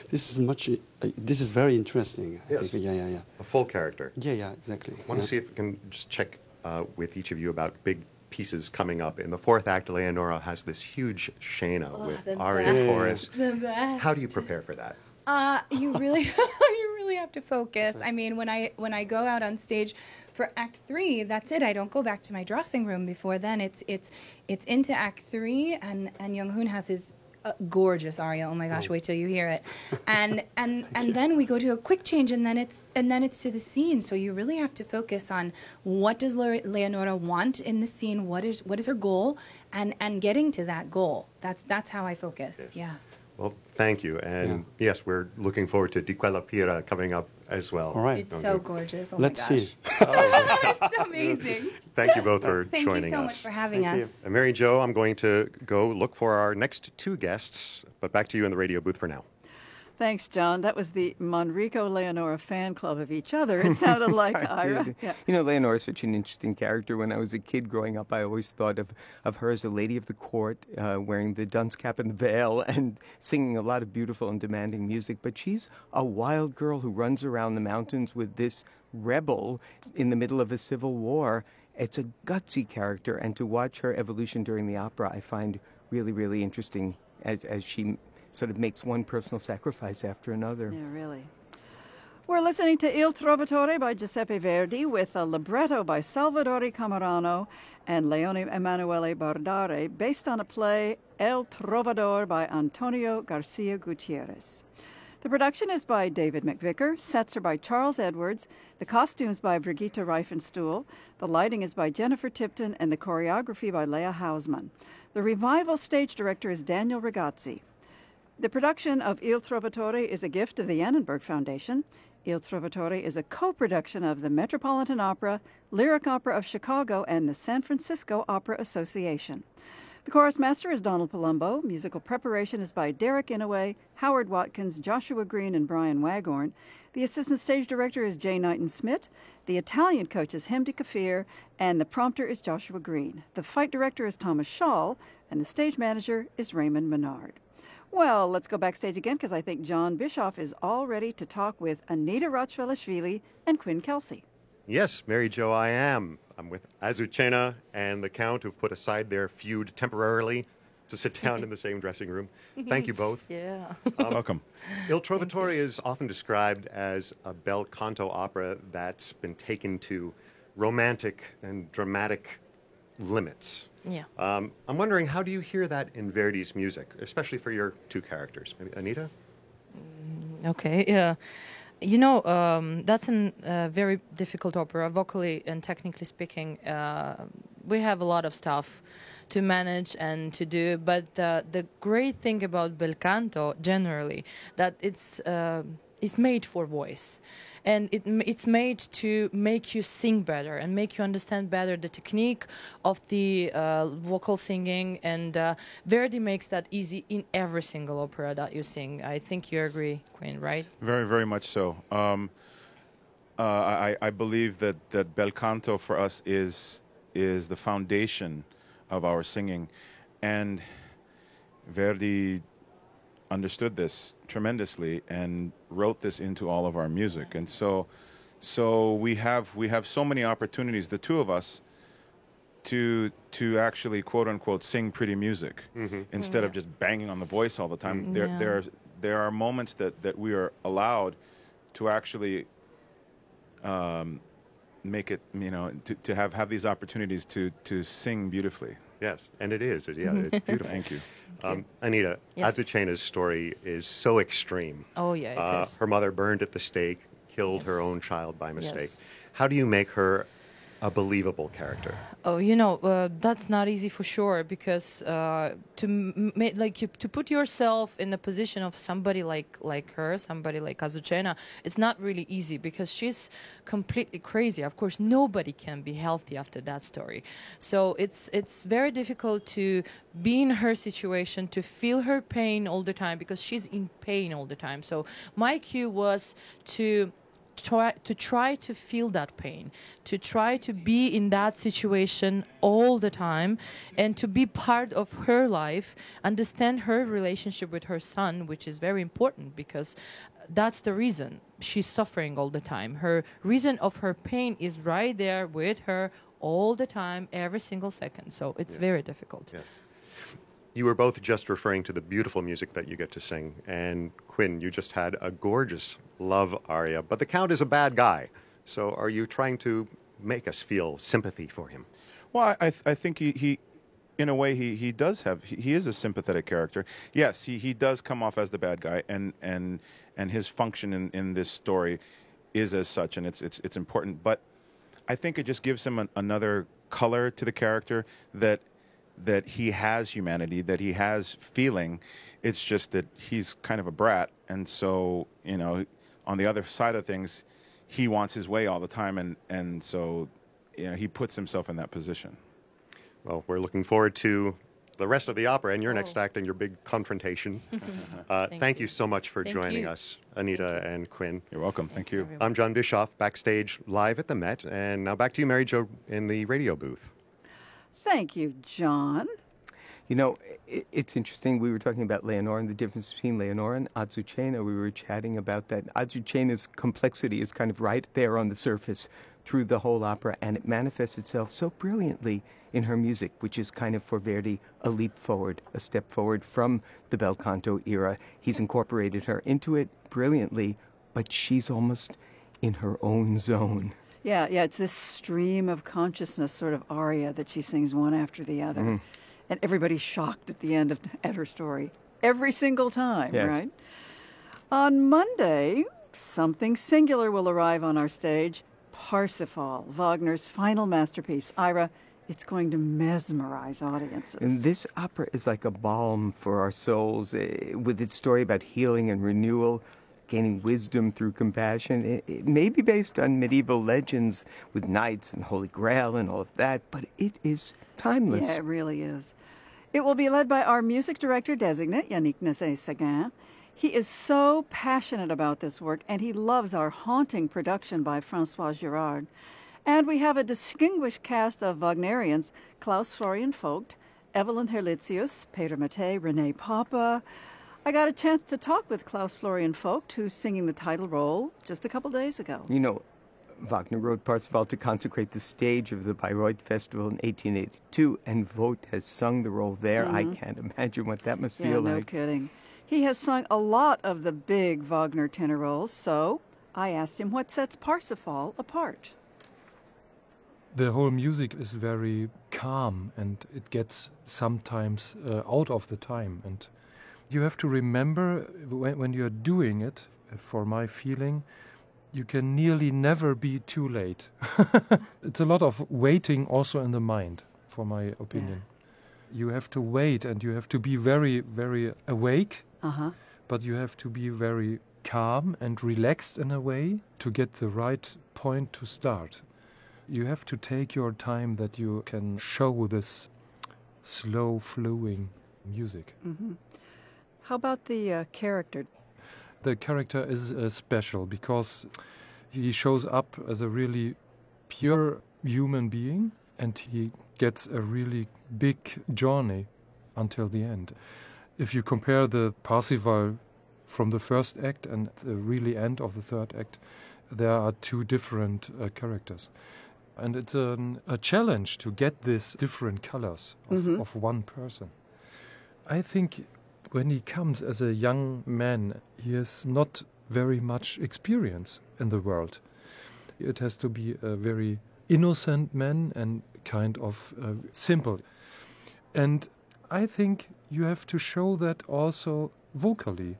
This is very interesting. I Yes. think. Yeah. A full character. Yeah, exactly. I want to see if we can just check with each of you about big pieces coming up. In the fourth act, Leonora has this huge scena with the aria best. chorus. The best. How do you prepare for that? You really have to focus. I mean, when I go out on stage for Act 3, that's it. I don't go back to my dressing room before then. It's into Act 3, and Young Hoon has his gorgeous aria. Oh my gosh, wait till you hear it. And then we go to a quick change, and then it's to the scene. So you really have to focus on what does Leonora want in the scene, what is her goal, and getting to that goal. That's how I focus. Yes. Yeah. Well, thank you. And yes, we're looking forward to Di Quella Pira coming up as well. All right. It's so gorgeous. Oh Let's my see. gosh. It's amazing. Thank you both for Thank joining you so us. much for having us. And Mary Jo, I'm going to go look for our next two guests, but back to you in the radio booth for now. Thanks, John. That was the Manrico Leonora fan club of each other. It sounded like Ira. Yeah. Leonora's such an interesting character. When I was a kid growing up, I always thought of her as a lady of the court, wearing the dunce cap and the veil and singing a lot of beautiful and demanding music. But she's a wild girl who runs around the mountains with this rebel in the middle of a civil war. It's a gutsy character, and to watch her evolution during the opera, I find really, really interesting as she sort of makes one personal sacrifice after another. Yeah, really. We're listening to Il Trovatore by Giuseppe Verdi with a libretto by Salvatore Camerano and Leone Emanuele Bardare, based on a play El Trovador by Antonio Garcia Gutierrez. The production is by David McVicker, sets are by Charles Edwards, the costumes by Brigitte Reifenstuhl, the lighting is by Jennifer Tipton, and the choreography by Leah Hausman. The revival stage director is Daniel Ragazzi. The production of Il Trovatore is a gift of the Annenberg Foundation. Il Trovatore is a co-production of the Metropolitan Opera, Lyric Opera of Chicago, and the San Francisco Opera Association. The chorus master is Donald Palumbo. Musical preparation is by Derek Inouye, Howard Watkins, Joshua Green, and Brian Waghorn. The assistant stage director is Jay Knighton-Smith. The Italian coach is Hemdi Kafir, and the prompter is Joshua Green. The fight director is Thomas Schall, and the stage manager is Raymond Menard. Well, let's go backstage again because I think John Bischoff is all ready to talk with Anita Rachvelishvili and Quinn Kelsey. Yes, Mary Jo, I am. I'm with Azucena and the Count, who've put aside their feud temporarily to sit down in the same dressing room. Thank you both. Yeah. Welcome. Il Trovatore is often described as a bel canto opera that's been taken to romantic and dramatic limits. Yeah. I'm wondering, how do you hear that in Verdi's music, especially for your two characters? Maybe Anita? Okay, yeah. You know, that's a very difficult opera, vocally and technically speaking. We have a lot of stuff to manage and to do, but the great thing about bel canto generally, that it's made for voice. And it's made to make you sing better and make you understand better the technique of the vocal singing. And Verdi makes that easy in every single opera that you sing. I think you agree, Quinn, right? Very, very much so. I believe that bel canto for us is the foundation of our singing. And Verdi understood this tremendously and wrote this into all of our music. And so we have so many opportunities, the two of us, to actually quote unquote sing pretty music instead of just banging on the voice all the time. There are moments that we are allowed to actually make it, to have these opportunities to sing beautifully. Yes, and it is. It's beautiful. Thank you. Anita, Yes. Azucena's story is so extreme. Oh, yeah, it is. Her mother burned at the stake, killed her own child by mistake. Yes. How do you make her a believable character? Oh, that's not easy for sure, because to put yourself in the position of somebody like her, somebody like Azucena, it's not really easy because she's completely crazy. Of course, nobody can be healthy after that story. So it's very difficult to be in her situation, to feel her pain all the time, because she's in pain all the time. So my cue was to try to feel that pain, to try to be in that situation all the time, and to be part of her life, understand her relationship with her son, which is very important because that's the reason she's suffering all the time. Her reason of her pain is right there with her all the time, every single second. So it's very difficult. Yes. You were both just referring to the beautiful music that you get to sing. And Quinn, you just had a gorgeous love aria. But the Count is a bad guy. So are you trying to make us feel sympathy for him? Well, I think he in a way, he does have, he is a sympathetic character. Yes, he does come off as the bad guy. And his function in this story is as such. And it's important. But I think it just gives him another color to the character, that he has humanity, that he has feeling. It's just that he's kind of a brat. And so, on the other side of things, he wants his way all the time. And so, he puts himself in that position. Well, we're looking forward to the rest of the opera and your next act and your big confrontation. Thank you so much for joining us, Anita and Quinn. You're welcome. Thank you. I'm John Bischoff, backstage live at the Met. And now back to you, Mary Jo, in the radio booth. Thank you, John. It's interesting. We were talking about Leonora and the difference between Leonora and Azucena. We were chatting about that. Azucena's complexity is kind of right there on the surface through the whole opera, and it manifests itself so brilliantly in her music, which is kind of for Verdi a leap forward, a step forward from the bel canto era. He's incorporated her into it brilliantly, but she's almost in her own zone. Yeah, it's this stream of consciousness sort of aria that she sings one after the other. Mm-hmm. And everybody's shocked at the end at her story. Every single time, right? On Monday, something singular will arrive on our stage. Parsifal, Wagner's final masterpiece. Ira, it's going to mesmerize audiences. And this opera is like a balm for our souls, with its story about healing and renewal, gaining wisdom through compassion. It may be based on medieval legends with knights and Holy Grail and all of that, but it is timeless. Yeah, it really is. It will be led by our music director designate, Yannick Nézet-Séguin. He is so passionate about this work, and he loves our haunting production by François Girard. And we have a distinguished cast of Wagnerians: Klaus Florian Vogt, Evelyn Herlitzius, Peter Mattei, Renee Papa. I got a chance to talk with Klaus Florian Vogt, who's singing the title role, just a couple days ago. You know, Wagner wrote Parsifal to consecrate the stage of the Bayreuth Festival in 1882, and Vogt has sung the role there. I can't imagine what that must feel like. No kidding. He has sung a lot of the big Wagner tenor roles, so I asked him what sets Parsifal apart. The whole music is very calm, and it gets sometimes out of the time. And you have to remember when you're doing it, for my feeling, you can nearly never be too late. It's a lot of waiting also in the mind, for my opinion. Yeah. You have to wait, and you have to be very, very awake, but you have to be very calm and relaxed in a way to get the right point to start. You have to take your time that you can show this slow flowing music. Mm-hmm. How about the character? The character is special because he shows up as a really pure human being, and he gets a really big journey until the end. If you compare the Parsifal from the first act and the really end of the third act, there are two different characters. And it's a challenge to get these different colors of one person. I think when he comes as a young man, he has not very much experience in the world. It has to be a very innocent man and kind of simple. And I think you have to show that also vocally.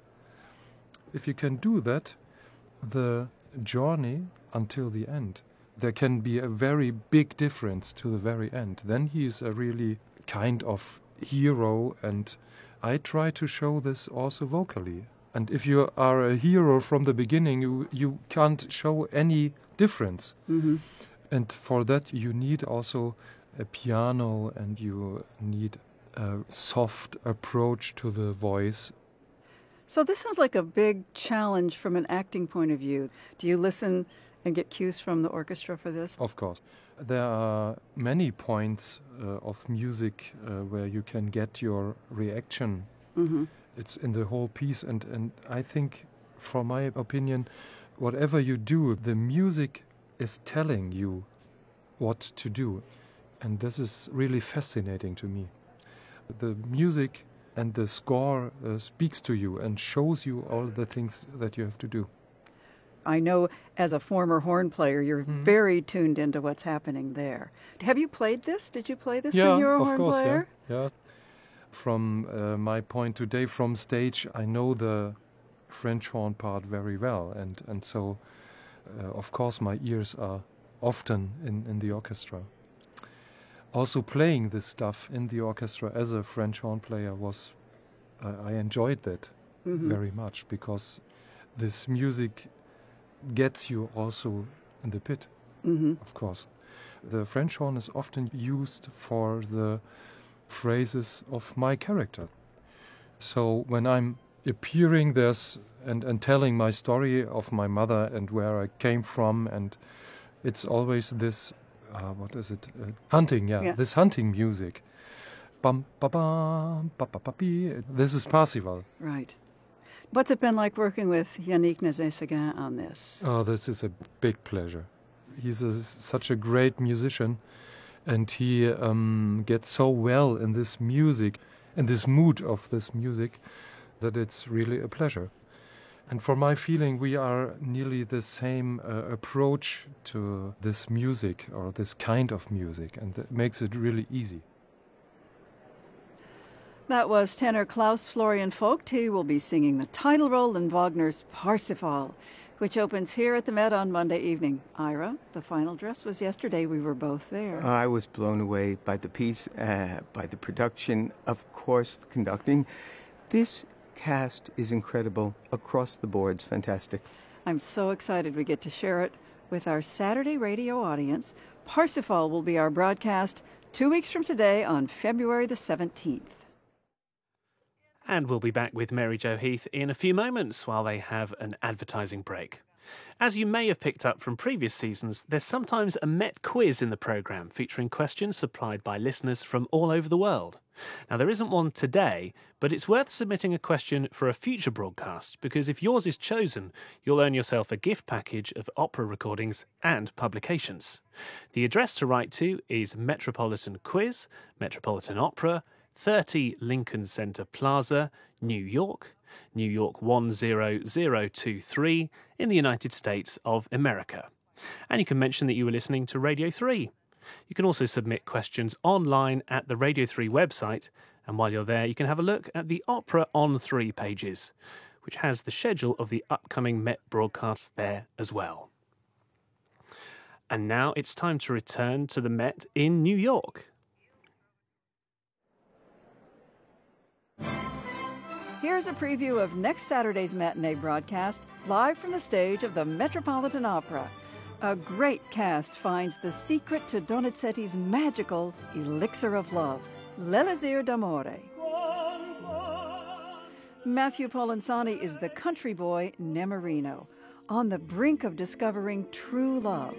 If you can do that, the journey until the end, there can be a very big difference to the very end. Then he is a really kind of hero, and I try to show this also vocally. And if you are a hero from the beginning, you can't show any difference. Mm-hmm. And for that you need also a piano, and you need a soft approach to the voice. So this sounds like a big challenge from an acting point of view. Do you listen and get cues from the orchestra for this? Of course. There are many points of music where you can get your reaction. Mm-hmm. It's in the whole piece, and I think, from my opinion, whatever you do, the music is telling you what to do. And this is really fascinating to me. The music and the score speaks to you and shows you all the things that you have to do. I know as a former horn player, you're very tuned into what's happening there. Have you played this? Did you play this when you were a horn player? Yeah. From my point today, from stage, I know the French horn part very well. And so, of course, my ears are often in the orchestra. Also playing this stuff in the orchestra as a French horn player was, I enjoyed that very much, because this music gets you also in the pit, of course. The French horn is often used for the phrases of my character. So when I'm appearing this and telling my story of my mother and where I came from, and it's always this, hunting, this hunting music. Bum, ba, bum, ba, ba, ba, bee. This is Parsifal. Right. What's it been like working with Yannick Nézet-Séguin on this? Oh, this is a big pleasure. He's such a great musician, and he gets so well in this music, in this mood of this music, that it's really a pleasure. And for my feeling, we are nearly the same approach to this music, or this kind of music, and that makes it really easy. That was tenor Klaus Florian Vogt. He will be singing the title role in Wagner's Parsifal, which opens here at the Met on Monday evening. Ira, the final dress was yesterday. We were both there. I was blown away by the piece, by the production, of course, the conducting. This cast is incredible across the board. It's fantastic. I'm so excited we get to share it with our Saturday radio audience. Parsifal will be our broadcast 2 weeks from today on February the 17th. And we'll be back with Mary Jo Heath in a few moments while they have an advertising break. As you may have picked up from previous seasons, there's sometimes a Met quiz in the programme featuring questions supplied by listeners from all over the world. Now, there isn't one today, but it's worth submitting a question for a future broadcast, because if yours is chosen, you'll earn yourself a gift package of opera recordings and publications. The address to write to is Metropolitan Quiz, Metropolitan Opera, 30 Lincoln Center Plaza, New York 10023 in the United States of America. And you can mention that you were listening to Radio 3. You can also submit questions online at the Radio 3 website, and while you're there you can have a look at the Opera on 3 pages, which has the schedule of the upcoming Met broadcasts there as well. And now it's time to return to the Met in New York. Here's a preview of next Saturday's matinee broadcast, live from the stage of the Metropolitan Opera. A great cast finds the secret to Donizetti's magical elixir of love, l'Elisir d'amore. Matthew Polenzani is the country boy Nemorino, on the brink of discovering true love.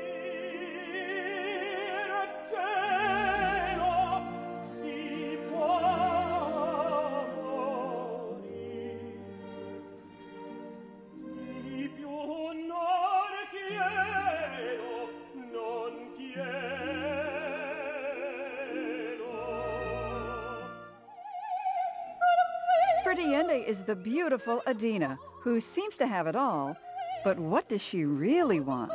Pretty Yende is the beautiful Adina, who seems to have it all, but what does she really want?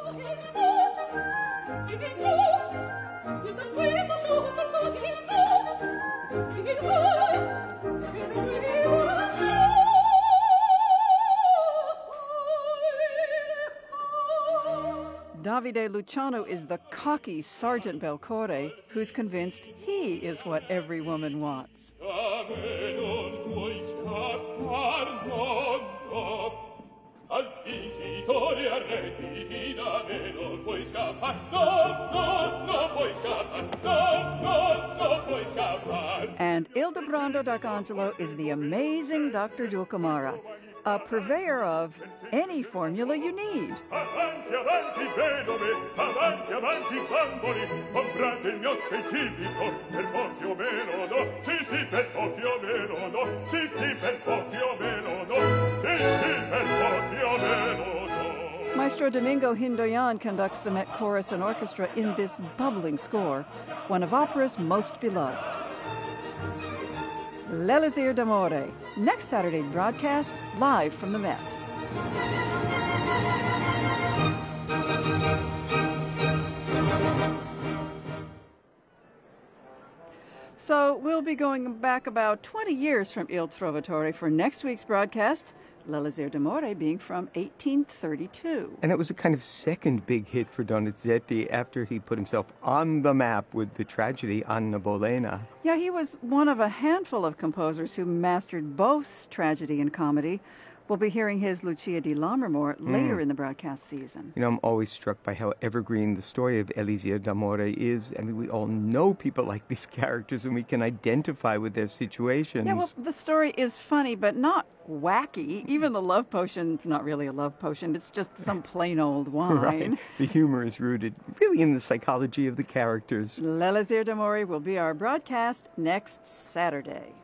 Davide Luciano is the cocky Sergeant Belcore, who's convinced he is what every woman wants. And Ildebrando D'Arcangelo is the amazing Dr. Dulcamara, a purveyor of any formula you need. Avanti, avanti, vedove, avanti, avanti, bamboli, comprate il mio specifico, per pochi o meno no, sì, sì, per pochi o meno no, sì, sì, per pochi o meno no, sì, sì, per pochi o meno no. Maestro Domingo Hindoyan conducts the Met Chorus and Orchestra in this bubbling score, one of opera's most beloved. L'Elisir d'amore, next Saturday's broadcast, live from the Met. So we'll be going back about 20 years from Il Trovatore for next week's broadcast, L'Elisir d'amore being from 1832. And it was a kind of second big hit for Donizetti after he put himself on the map with the tragedy Anna Bolena. Yeah, he was one of a handful of composers who mastered both tragedy and comedy. We'll be hearing his Lucia di Lammermoor later in the broadcast season. You know, I'm always struck by how evergreen the story of Elisir d'amore is. I mean, we all know people like these characters and we can identify with their situations. Yeah, well, the story is funny, but not wacky. Even the love potion's not really a love potion. It's just some plain old wine. Right. The humor is rooted really in the psychology of the characters. L'Elisir d'amore will be our broadcast next Saturday.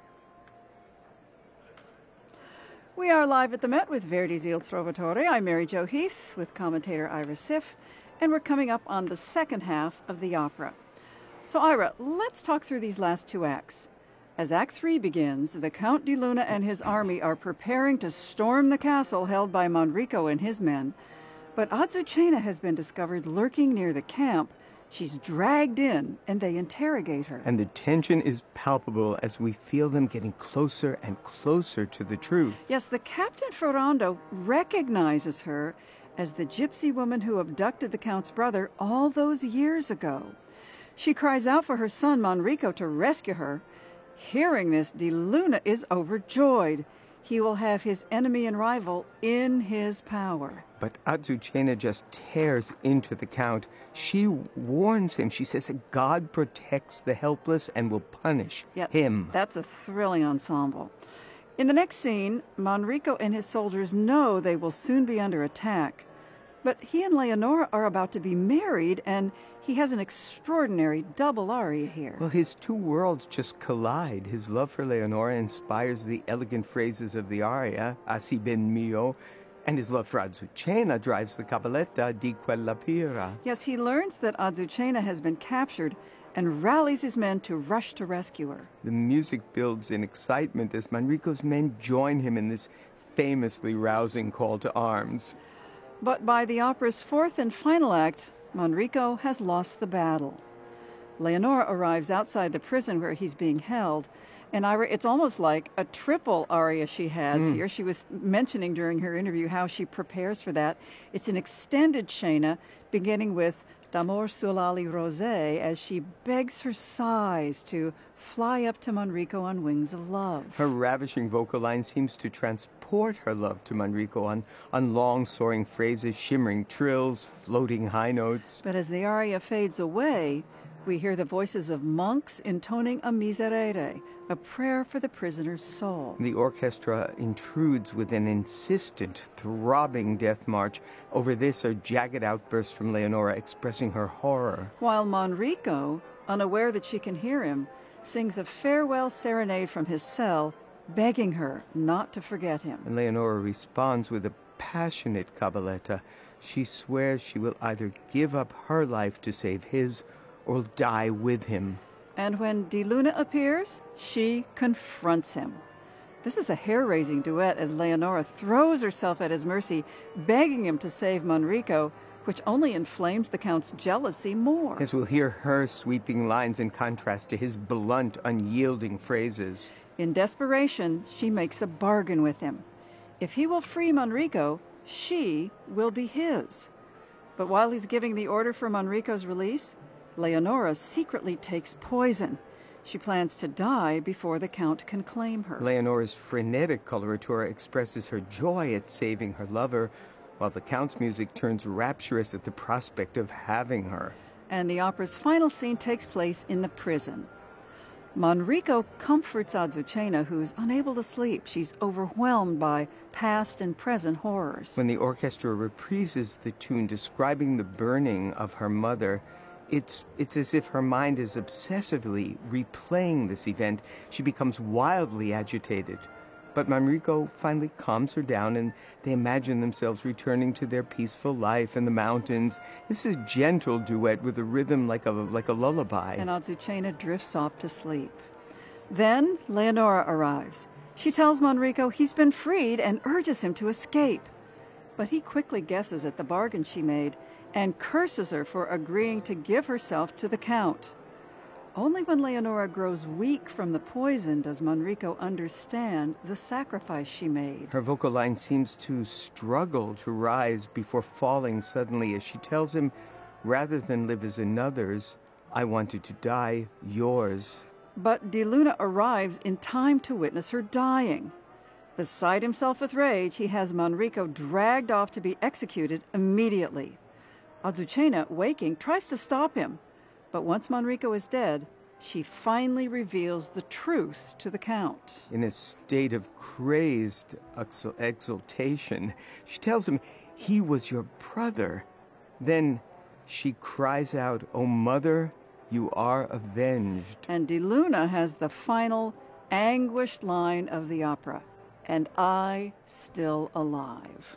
We are live at the Met with Verdi's Il Trovatore. I'm Mary Jo Heath with commentator Ira Siff, and we're coming up on the second half of the opera. So, Ira, let's talk through these last two acts. As Act 3 begins, the Count di Luna and his army are preparing to storm the castle held by Manrico and his men. But Azucena has been discovered lurking near the camp. She's dragged in, and they interrogate her. And the tension is palpable as we feel them getting closer and closer to the truth. Yes, the Captain Ferrando recognizes her as the gypsy woman who abducted the Count's brother all those years ago. She cries out for her son Manrico to rescue her. Hearing this, Di Luna is overjoyed. He will have his enemy and rival in his power. But Azucena just tears into the Count. She warns him. She says that God protects the helpless and will punish him. That's a thrilling ensemble. In the next scene, Manrico and his soldiers know they will soon be under attack. But he and Leonora are about to be married, and he has an extraordinary double aria here. Well, his two worlds just collide. His love for Leonora inspires the elegant phrases of the aria, Asi ben mio, and his love for Azucena drives the cabaletta Di quella pira. Yes, he learns that Azucena has been captured and rallies his men to rush to rescue her. The music builds in excitement as Manrico's men join him in this famously rousing call to arms. But by the opera's fourth and final act, Manrico has lost the battle. Leonora arrives outside the prison where he's being held, and Ira, it's almost like a triple aria she has here. She was mentioning during her interview how she prepares for that. It's an extended scena, beginning with D'amor sull'ali rosee, as she begs her sighs to fly up to Manrico on wings of love. Her ravishing vocal line seems to transport her love to Manrico on long soaring phrases, shimmering trills, floating high notes. But as the aria fades away, we hear the voices of monks intoning a miserere, a prayer for the prisoner's soul. The orchestra intrudes with an insistent, throbbing death march. Over this are jagged outbursts from Leonora expressing her horror. While Manrico, unaware that she can hear him, sings a farewell serenade from his cell, begging her not to forget him. And Leonora responds with a passionate cabaletta. She swears she will either give up her life to save his or die with him. And when Di Luna appears, she confronts him. This is a hair-raising duet as Leonora throws herself at his mercy, begging him to save Manrico, which only inflames the Count's jealousy more. As we'll hear her sweeping lines in contrast to his blunt, unyielding phrases. In desperation, she makes a bargain with him. If he will free Manrico, she will be his. But while he's giving the order for Manrico's release, Leonora secretly takes poison. She plans to die before the Count can claim her. Leonora's frenetic coloratura expresses her joy at saving her lover, while the Count's music turns rapturous at the prospect of having her. And the opera's final scene takes place in the prison. Manrico comforts Azucena, who's unable to sleep. She's overwhelmed by past and present horrors. When the orchestra reprises the tune describing the burning of her mother, it's as if her mind is obsessively replaying this event. She becomes wildly agitated. But Manrico finally calms her down, and they imagine themselves returning to their peaceful life in the mountains. This is a gentle duet with a rhythm like a lullaby. And Azucena drifts off to sleep. Then Leonora arrives. She tells Manrico he's been freed and urges him to escape. But he quickly guesses at the bargain she made and curses her for agreeing to give herself to the Count. Only when Leonora grows weak from the poison does Manrico understand the sacrifice she made. Her vocal line seems to struggle to rise before falling suddenly as she tells him, rather than live as another's, I wanted to die yours. But Di Luna arrives in time to witness her dying. Beside himself with rage, he has Manrico dragged off to be executed immediately. Azucena, waking, tries to stop him. But once Manrico is dead, she finally reveals the truth to the Count. In a state of crazed exultation, she tells him he was your brother. Then she cries out, "O mother, you are avenged." And Di Luna has the final, anguished line of the opera, "And I still alive."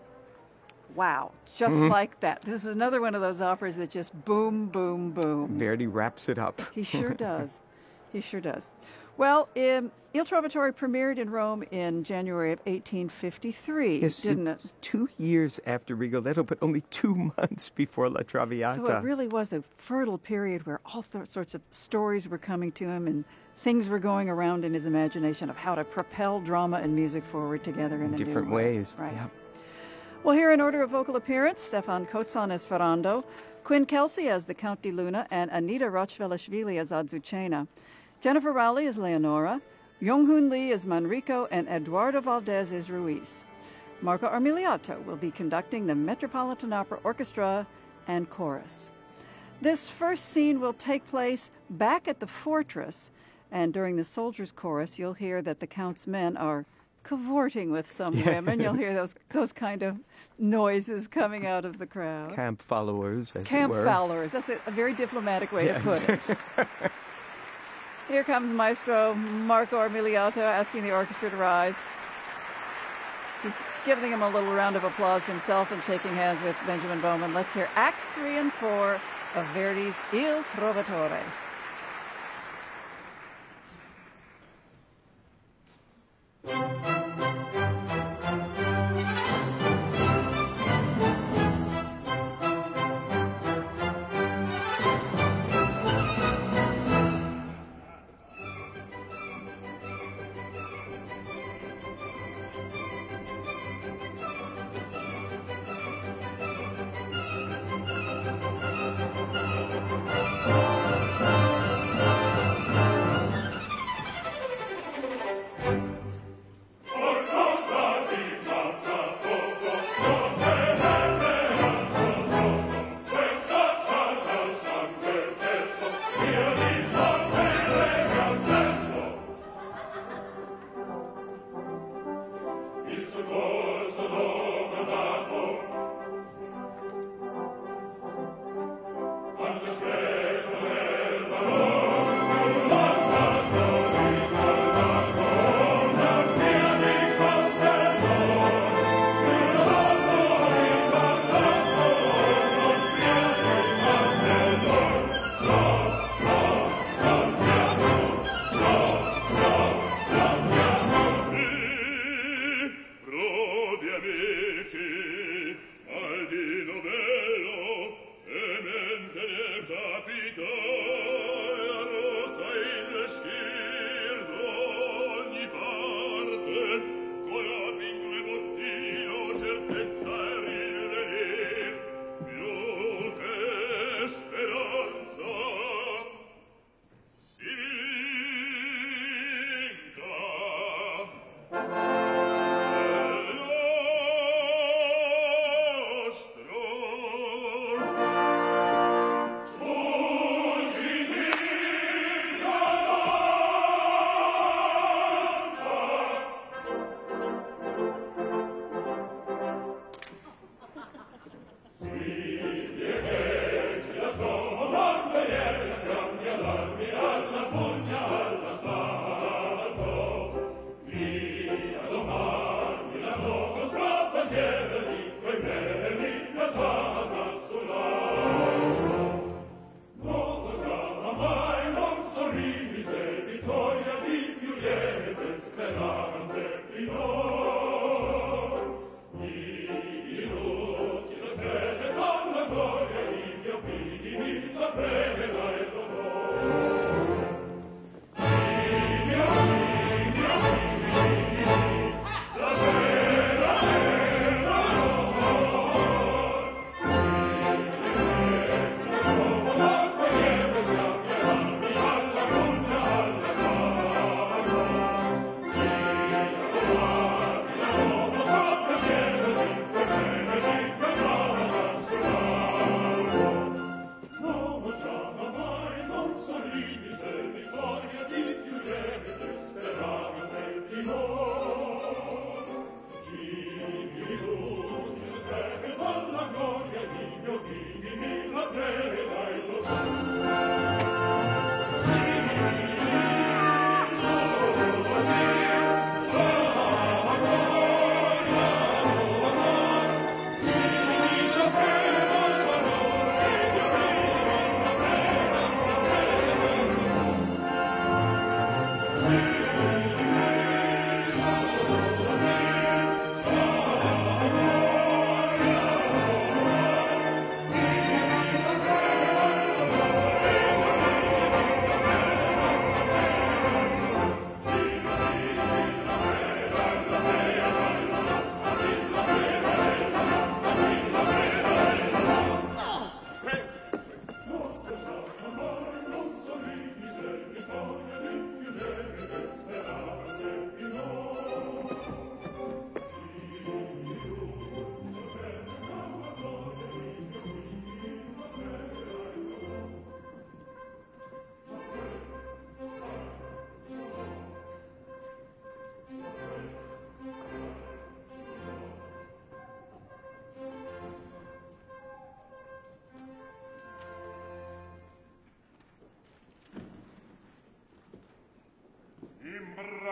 Wow, just like that. This is another one of those operas that just boom, boom, boom. Verdi wraps it up. He sure does. He sure does. Well, Il Trovatore premiered in Rome in January of 1853, yes, didn't it? 2 years after Rigoletto, but only 2 months before La Traviata. So it really was a fertile period where all sorts of stories were coming to him and things were going around in his imagination of how to propel drama and music forward together in different a new way. ways. Right. Yep. Well, here in order of vocal appearance, Stefan Kotzon as Ferrando, Quinn Kelsey as the Count Di Luna, and Anita Rachvelishvili as Azucena. Jennifer Rowley as Leonora, Yong-Hoon Lee as Manrico, and Eduardo Valdez as Ruiz. Marco Armiliato will be conducting the Metropolitan Opera Orchestra and Chorus. This first scene will take place back at the fortress, and during the soldiers' chorus, you'll hear that the Count's men are cavorting with some women. You'll hear those kind of noises coming out of the crowd. Camp followers, as Camp it were. followers. That's a very diplomatic way to put it. Here comes Maestro Marco Armiliato asking the orchestra to rise. He's giving him a little round of applause himself and shaking hands with Benjamin Bowman. Let's hear Acts 3 and 4 of Verdi's Il Trovatore.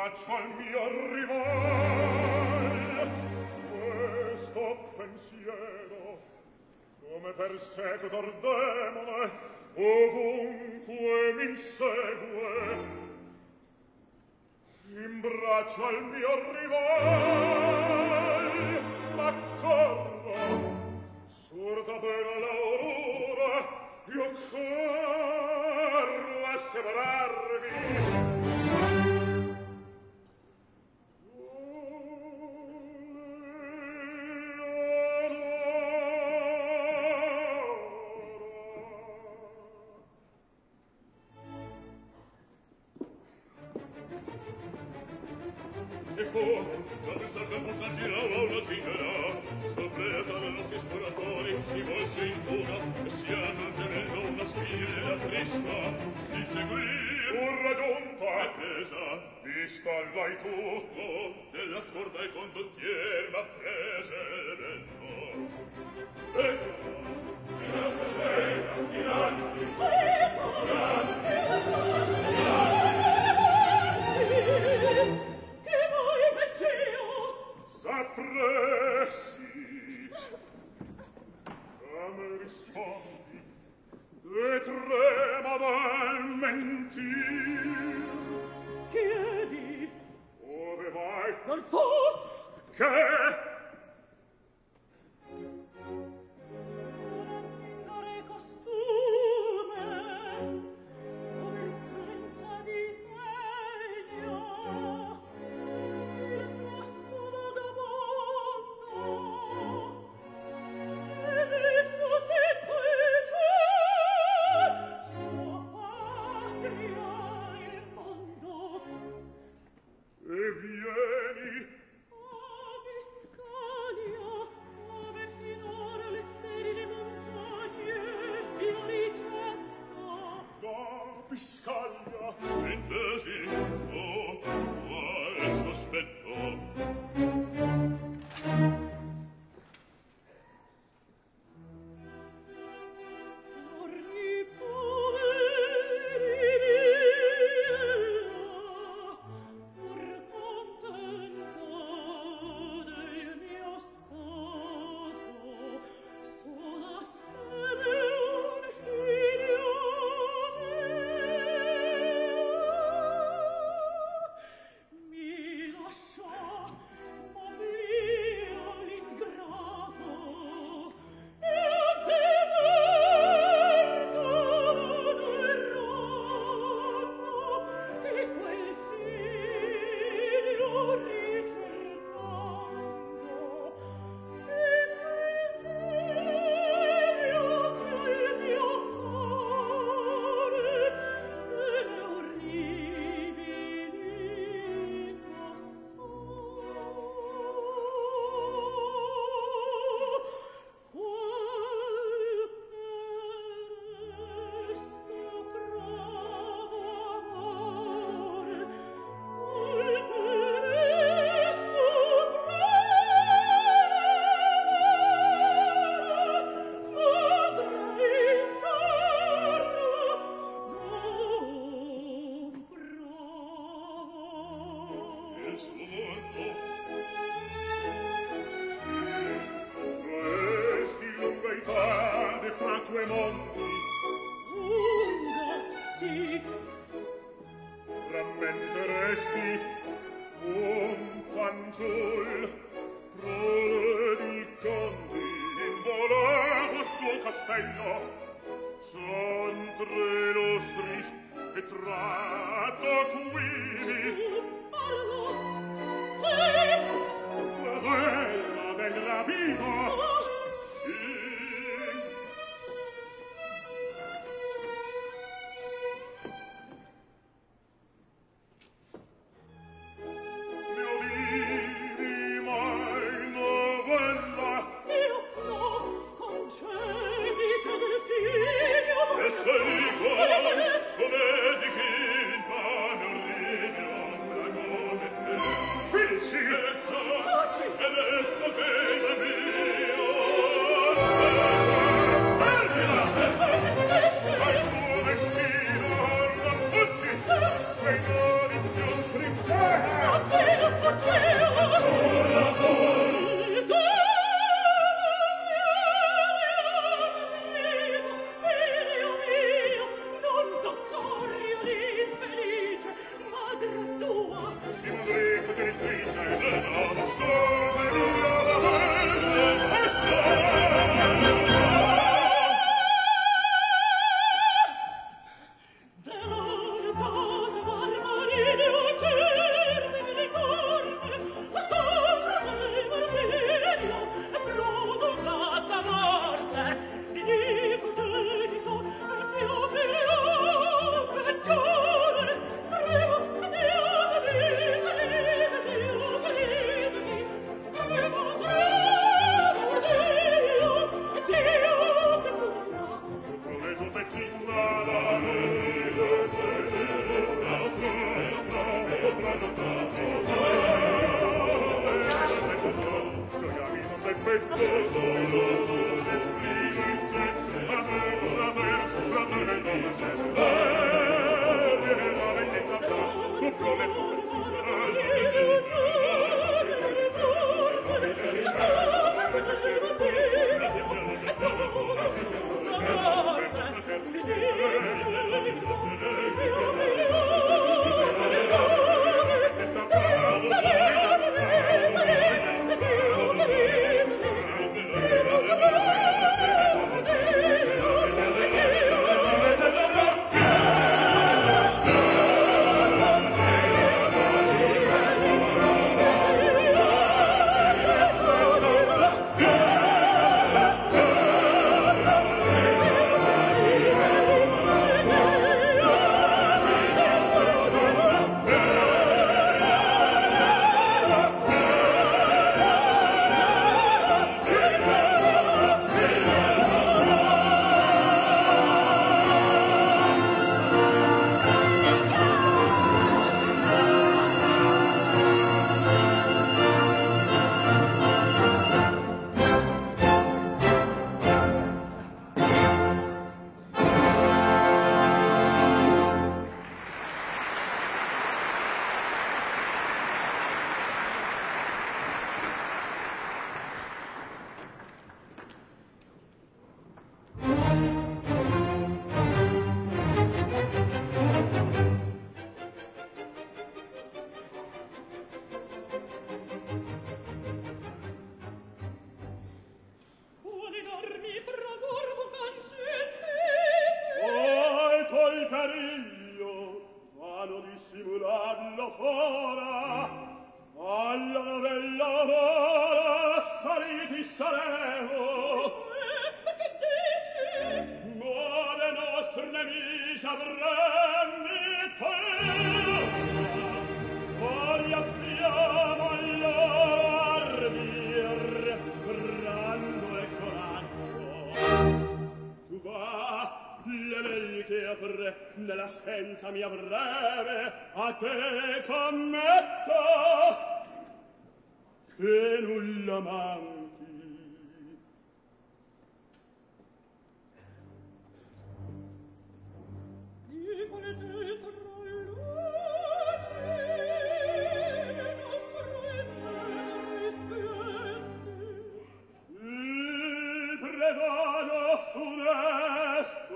Imbraccio al mio rival questo pensiero, come persecutor demone, ovunque m'insegue. Imbraccio al mio rival, ma corro, surda bella l'aurora, io corro a separarvi. E fu, quando il sargento s'aggirava una zingara, sorpresa dai nostri esploratori, si volse in fuga e si aggiungeva una spina trista. Li seguì, fu raggiunta e presa, vista l'hai tu, oh, nella scorta il condottier m'ha prese grazie sera, dinanzi, grazie, s'appressi, come rispondi, e trema dal mentir. Chiedi. Dove vai? Non so. Che? Una zingare costume, over senza disegno. Il passo vagabondo, ed esso tetto il ciel, sua patria il mondo. E vieni. A Biscaglia, dove finora le sterili montagne io rigetto. Da Biscaglia. Intesi, oh, qual sospetto. Torni poveri via, pur contenta del mio stato, sola speme un figlio mio. Mi lasciò, m'obblia l'ingrato, e a deserto vado errando, e quel figlio ricercando, e quel figlio che il mio cuore nelle orribili costò. Il suo volto Resti lunga età de fracque monti, Lunga, sì, rammenteresti un fanciul prole di conti involato al suo castello, son tre lustri e tratto quili parlo, la bella della vita. Sì. Ne udini mai novella? io no, concedi che del figlio e sei come di chi il pane orribile dragone Felici! ed esso che il mio Nell'assenza mia breve a te commetto che nulla manchi. Il predario funesto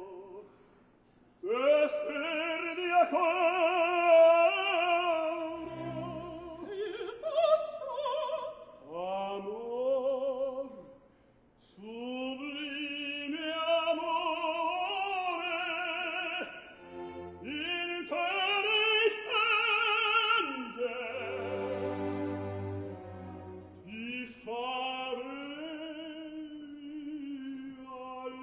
Esperdia coro il posso amor sublime amore intere istante ti farei al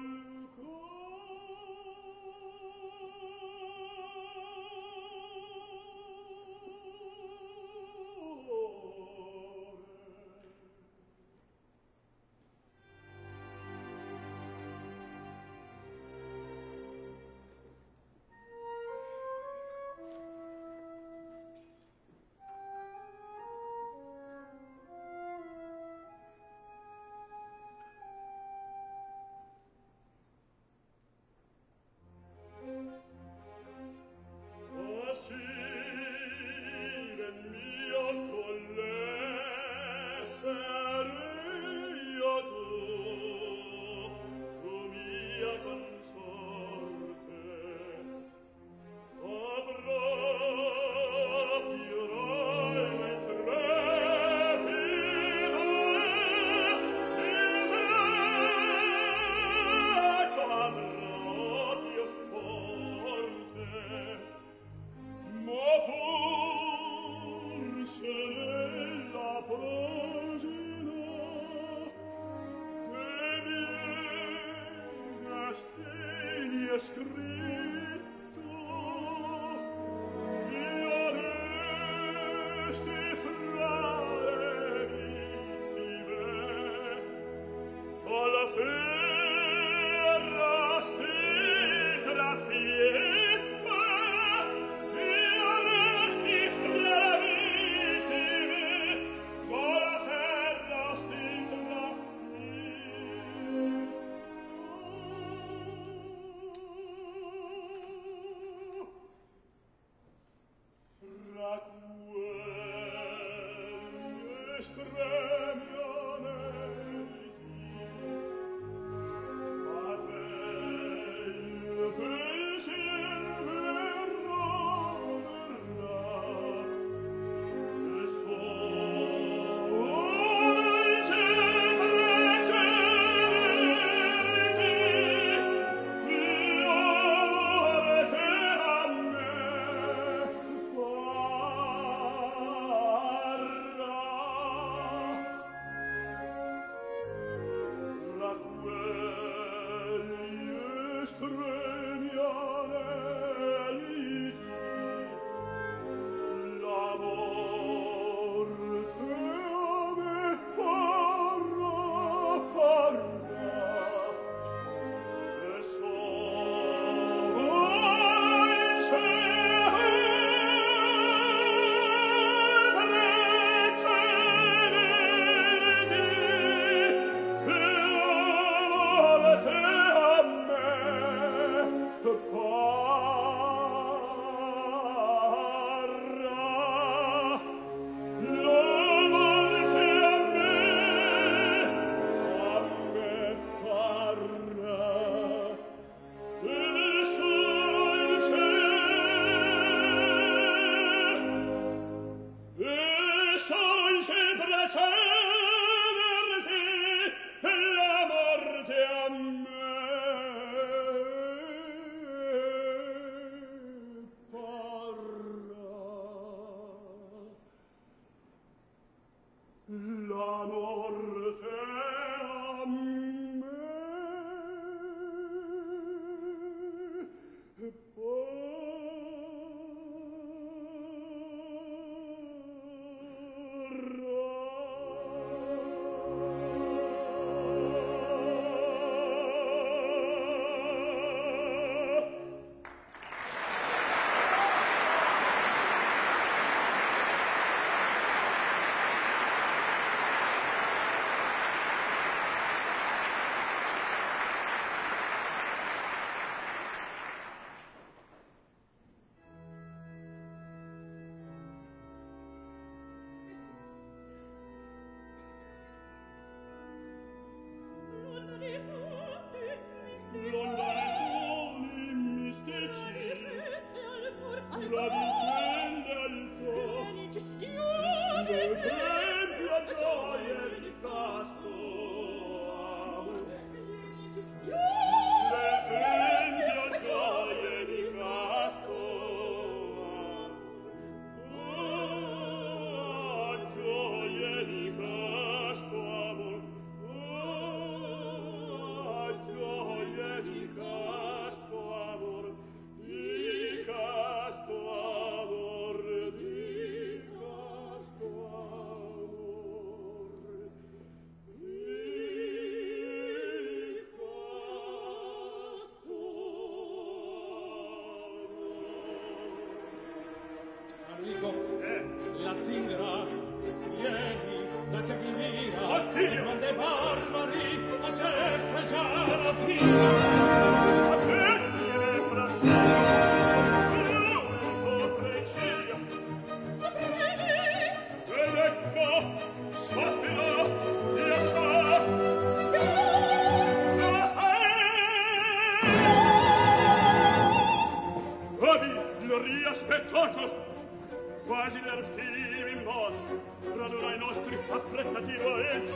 Quasi le respiri in modo, raduna i nostri affrettati roenzi.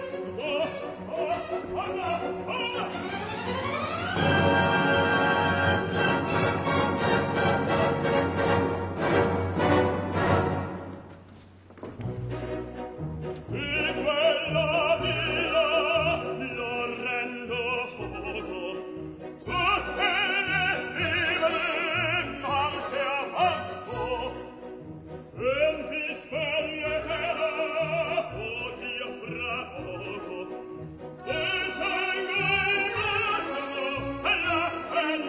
E quella via l'orrendo fuoco, tutte le fibre mal si affanno. En dispellerà, o Dio fra poco, e sangue il nostro, e la spella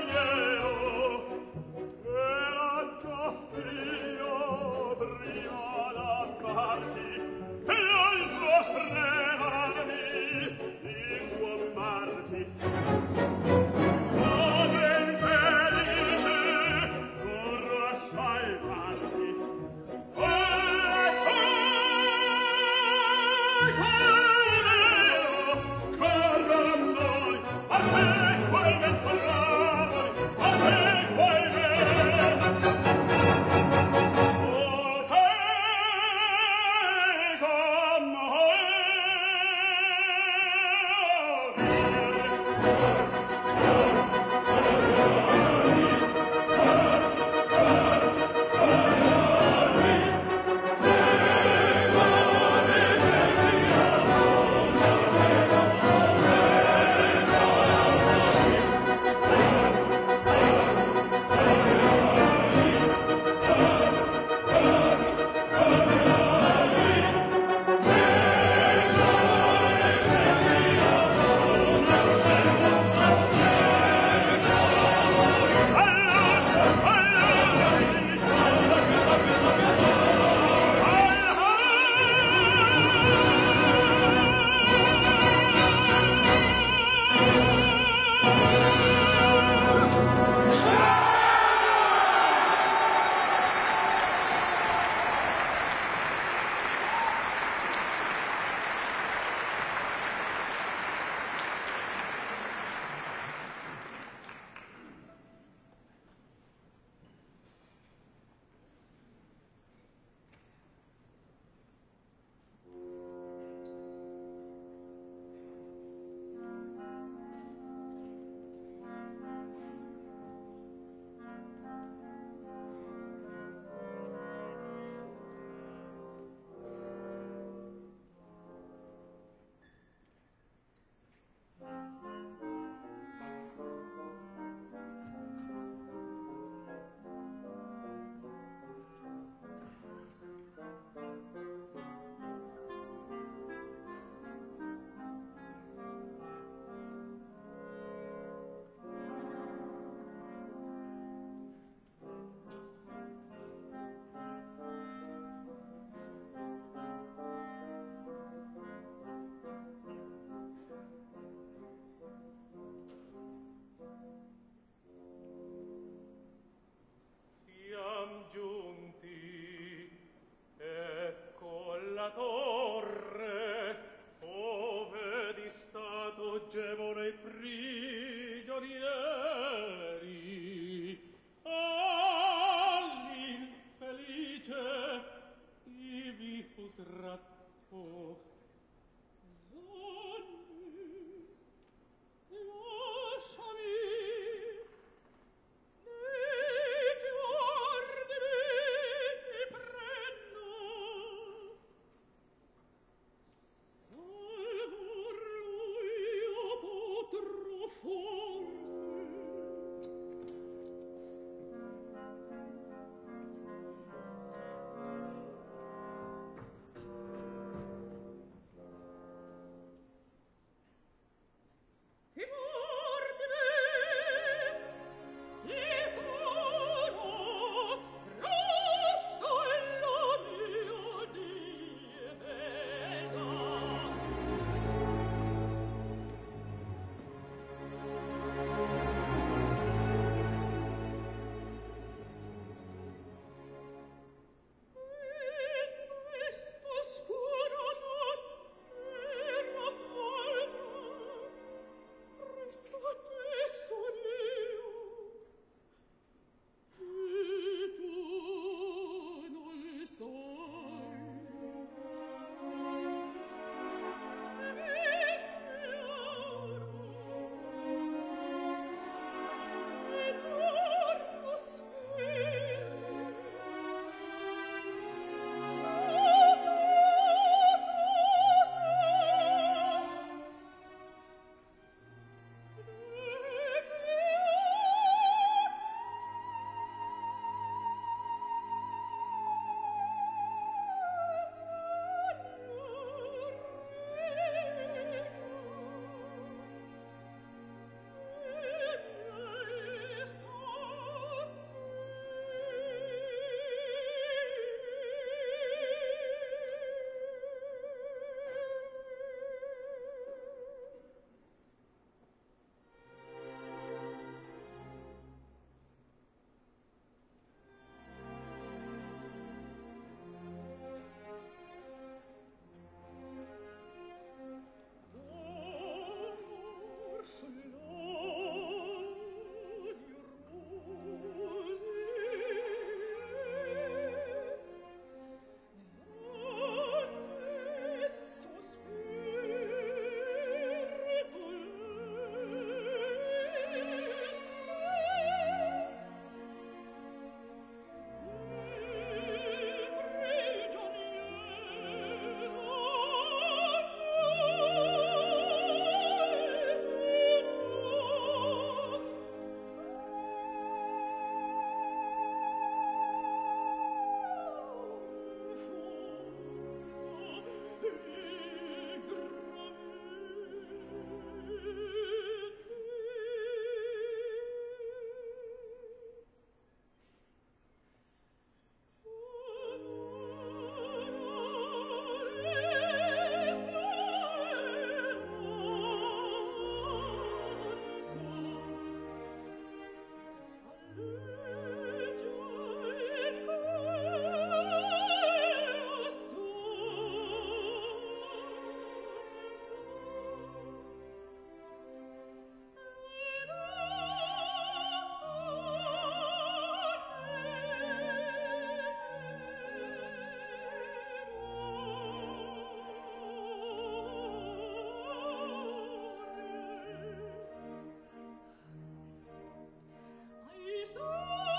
I saw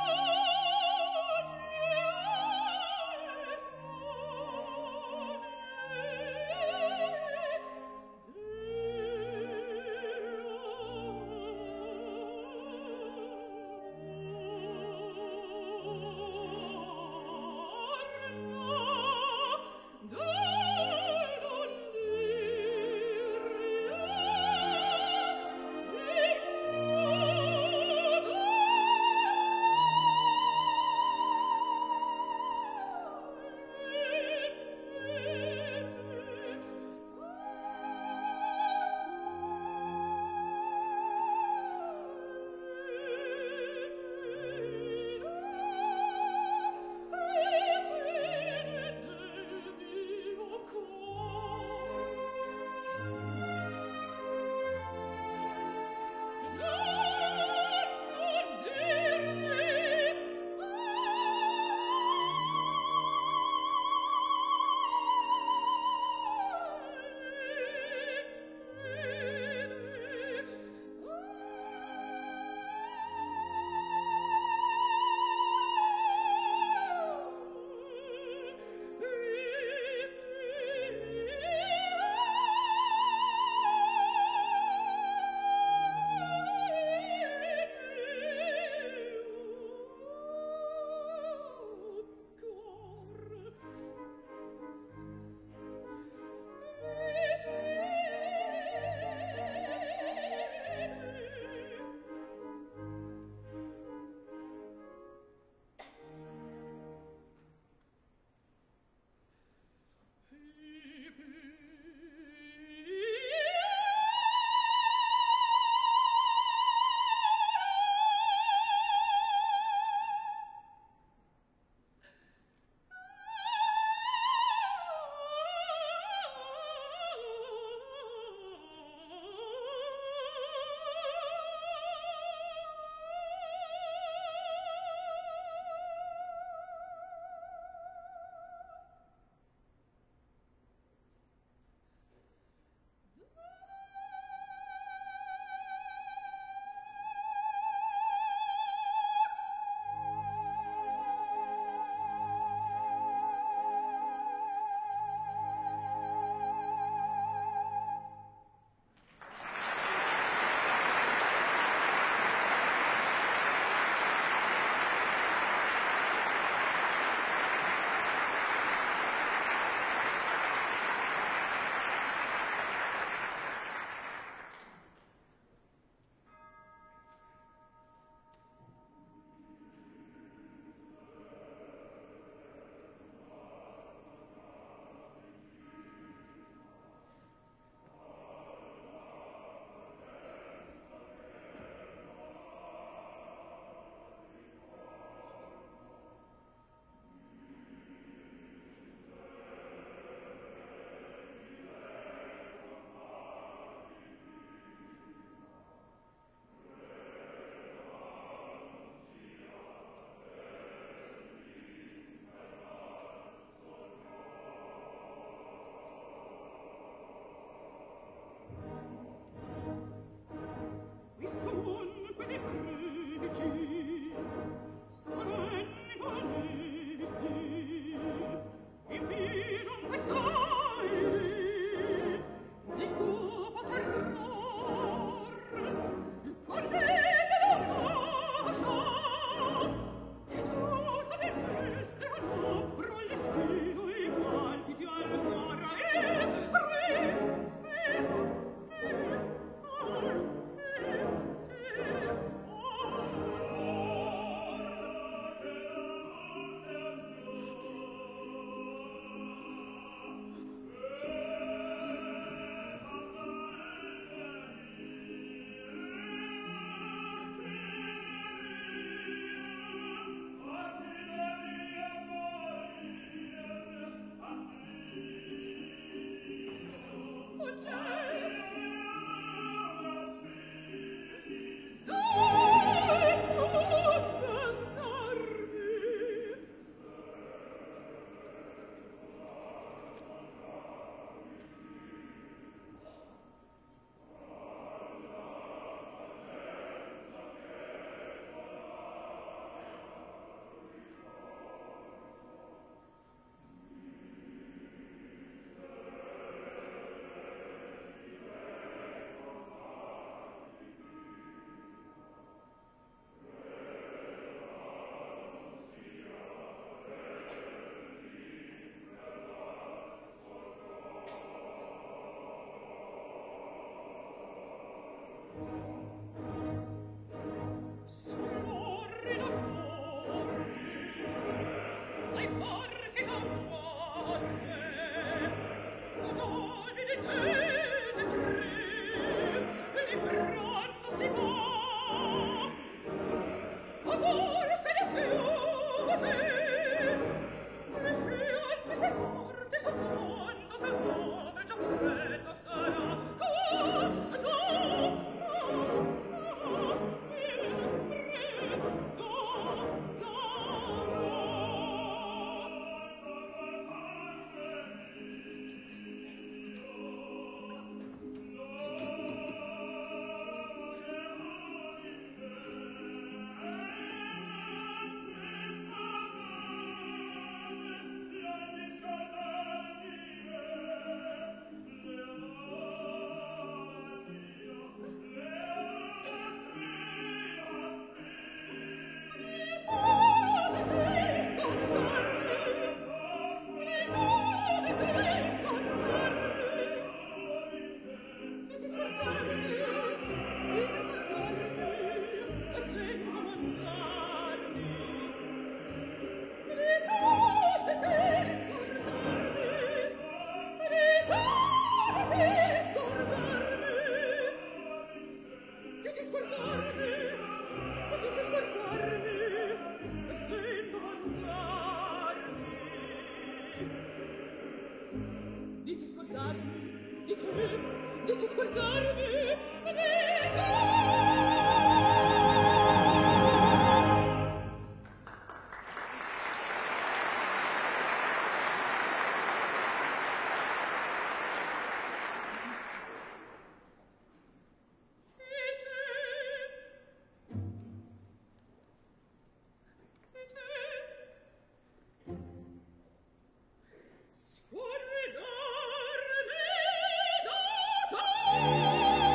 Scorridor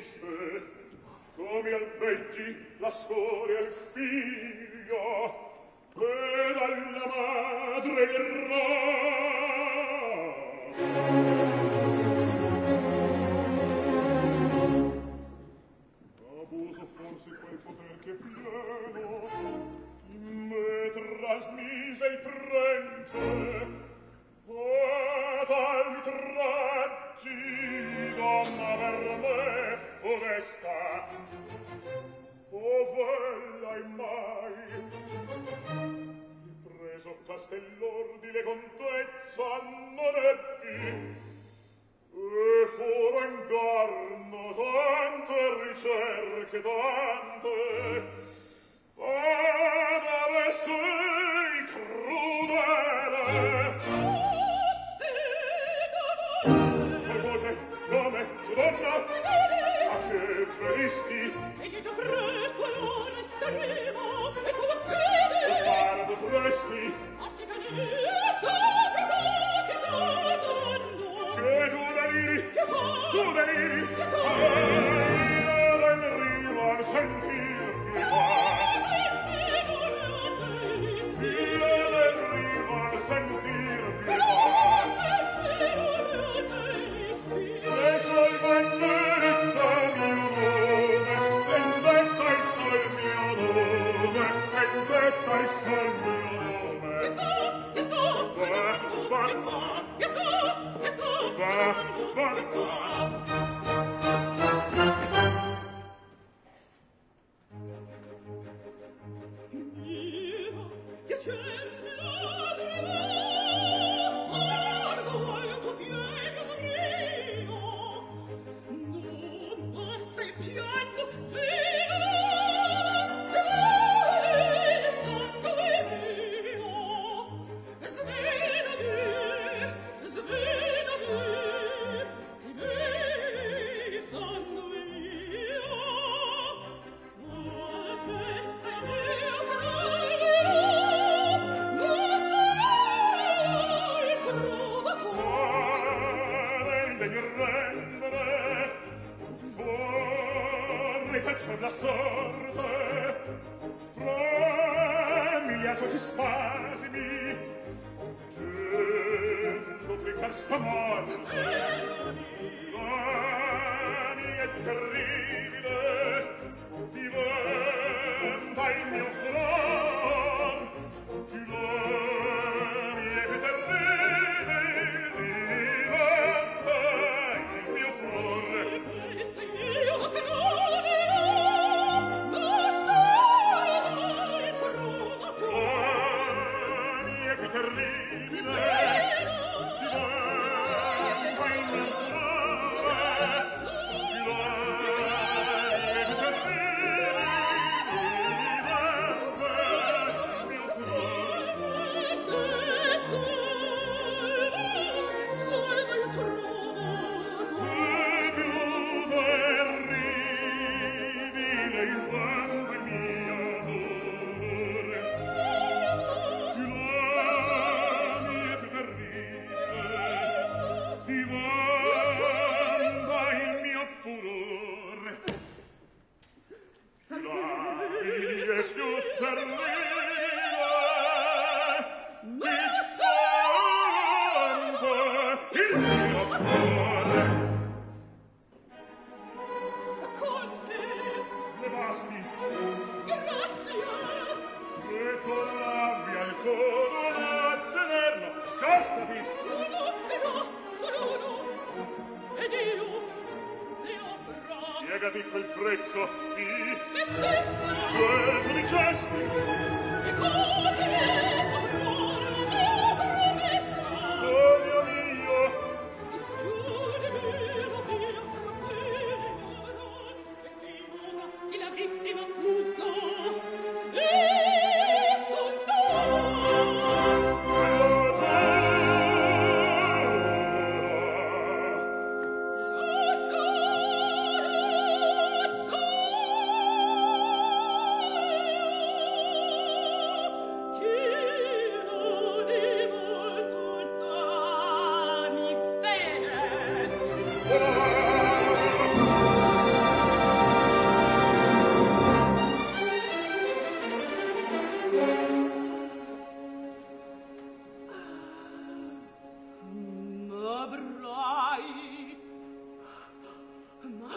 triste, come albeggi la storia il figlio, e dalla madre il abuso forse quel poter che pieno in me trasmise il prente, e tal mi traggi donna per me fodesta, o vellai mai preso castell'ordine contezza non ebbi, e furo indarno tante ricerche tante, ed avessi crudele voce come donna a che venisti e io già presto allora estremo e come crede o sardo presti a si venire sopra capitano che tu deliri ora in riva al sentir pietà al sentir pietà e sol vendetta mio nome vendetta il sol mio nome vendetta il sol mio nome va per la sorte fra miliardosi spasimi duplicar sua morte vani e terribile diventa il mio flor vani e terribile diventa il mio flor questo è io che terribile Spiegati quel prezzo di me stessa, cioè tu dicesti e come soprore mia promessa, sogno mio disgiure mio via fra me e prima che la vittima fugga e sono Chi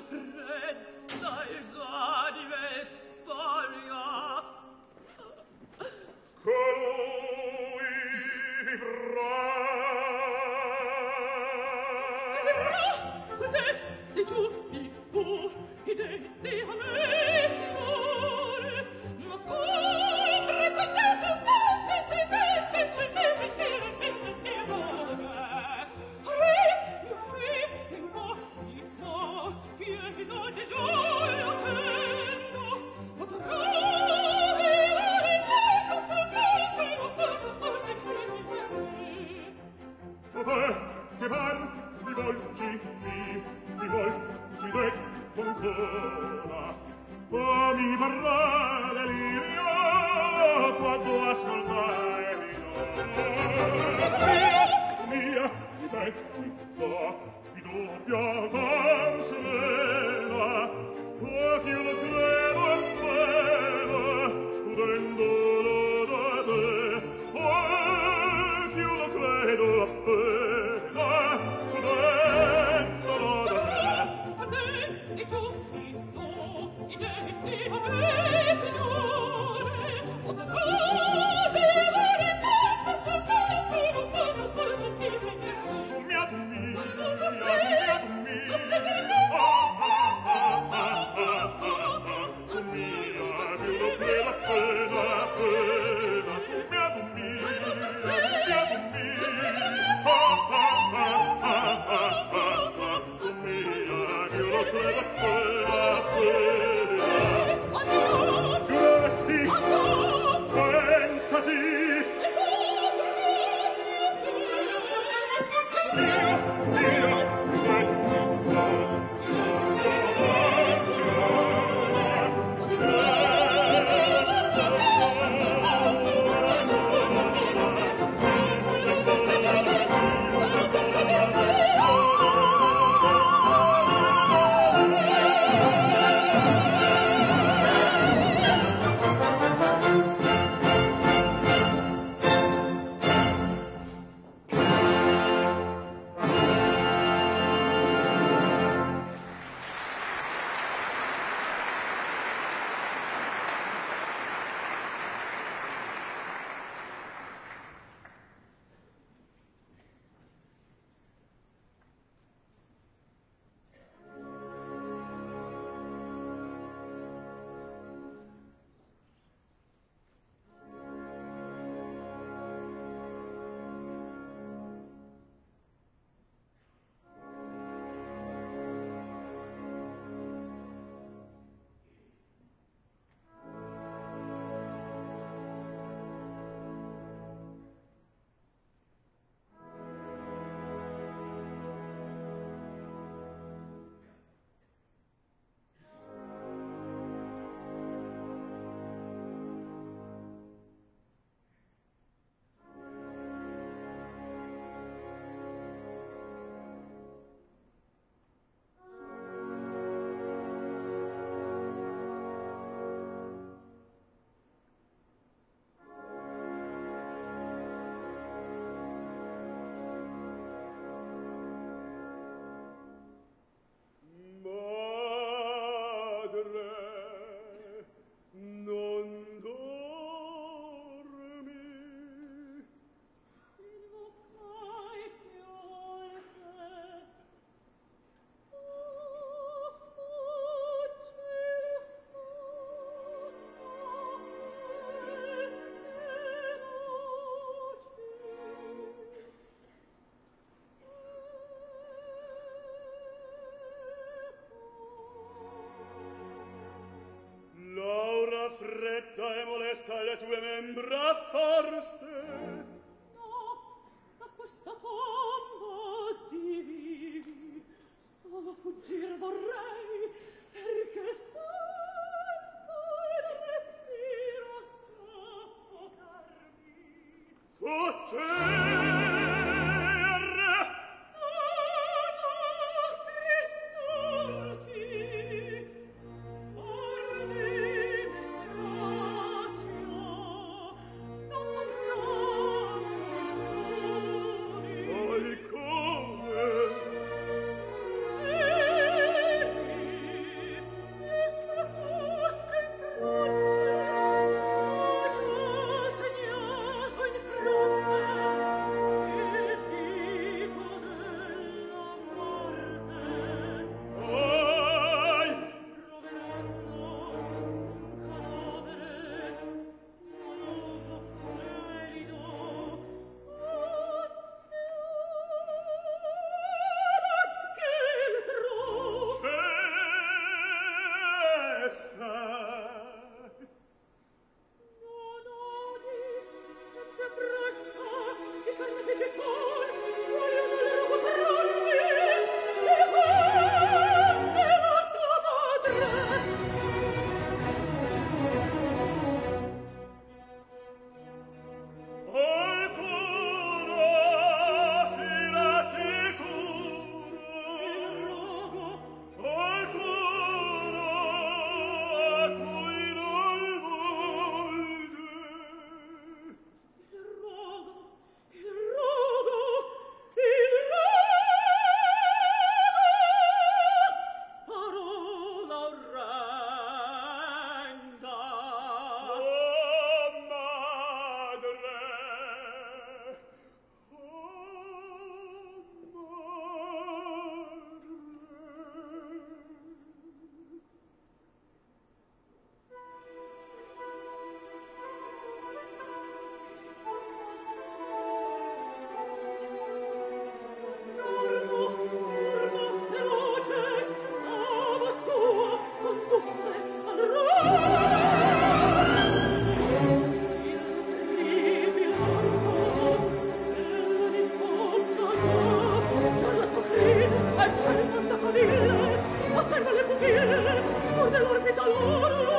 fredda e molesta le tue membra forse? No, da questa tomba di vivi solo fuggir vorrei, perché sento il respiro soffocarmi. Fuggire! osserva le pupille, pur dell'orbita loro.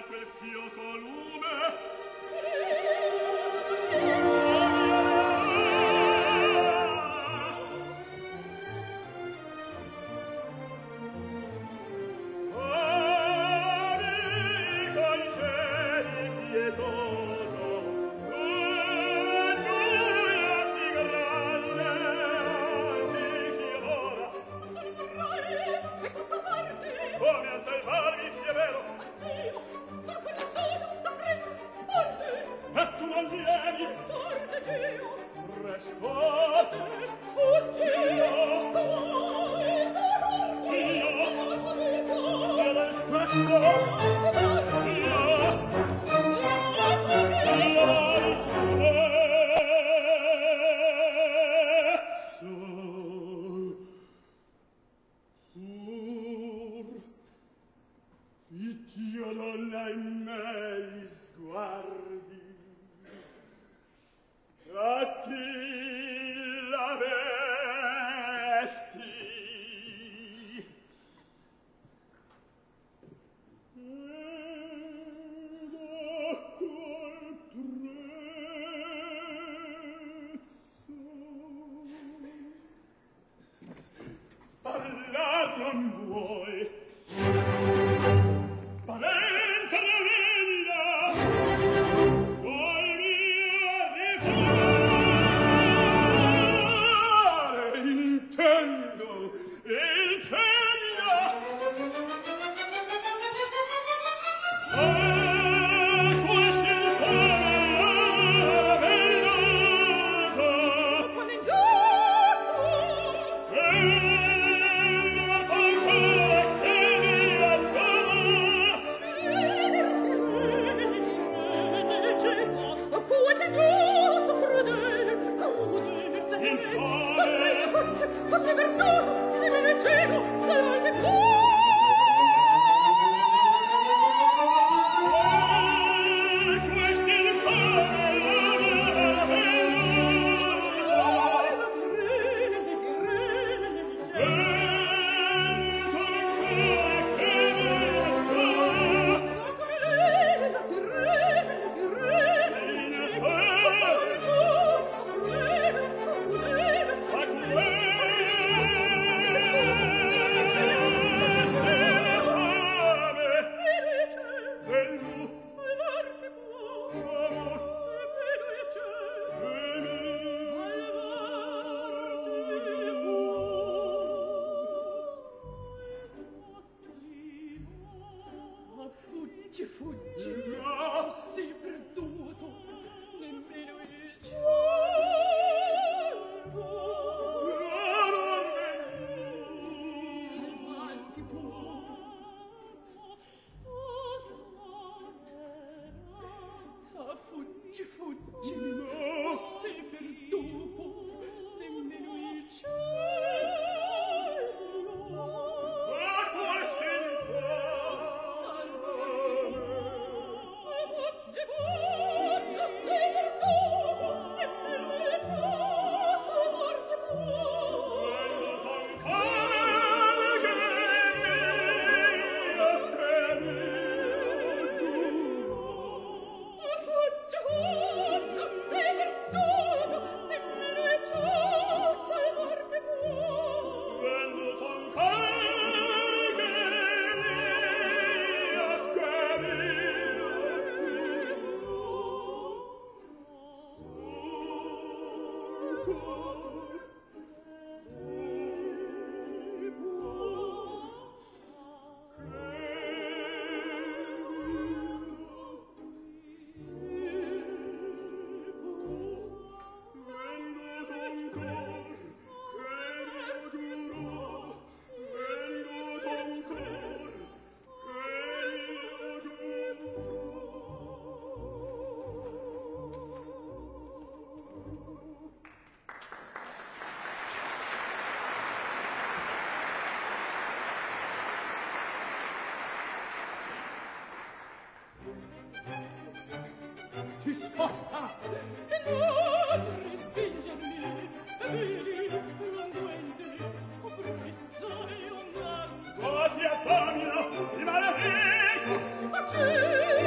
quel fioco lume come a salvarmi fievero e tu non vieni scorda Geo resto fuggi io la sprezzo Dio non hai mai sguardi a chi la vesti ed ecco il prezzo parlar non vuoi Valente Ravenda, col mio rifare, intendo. Questa infame Ravennata, quando ingiusto, la fantola che mi attrova, Posso perdono, e me ne cieco, salve questi Fuggi, no, sei perduto, nemmeno il cielo. Avanti fuggi, fuggi, no, sei perduto, nemmeno il cielo. Qualche ti scosta e non respingermi vedi l'unguente oppressore un anno ti abbamino di maledetto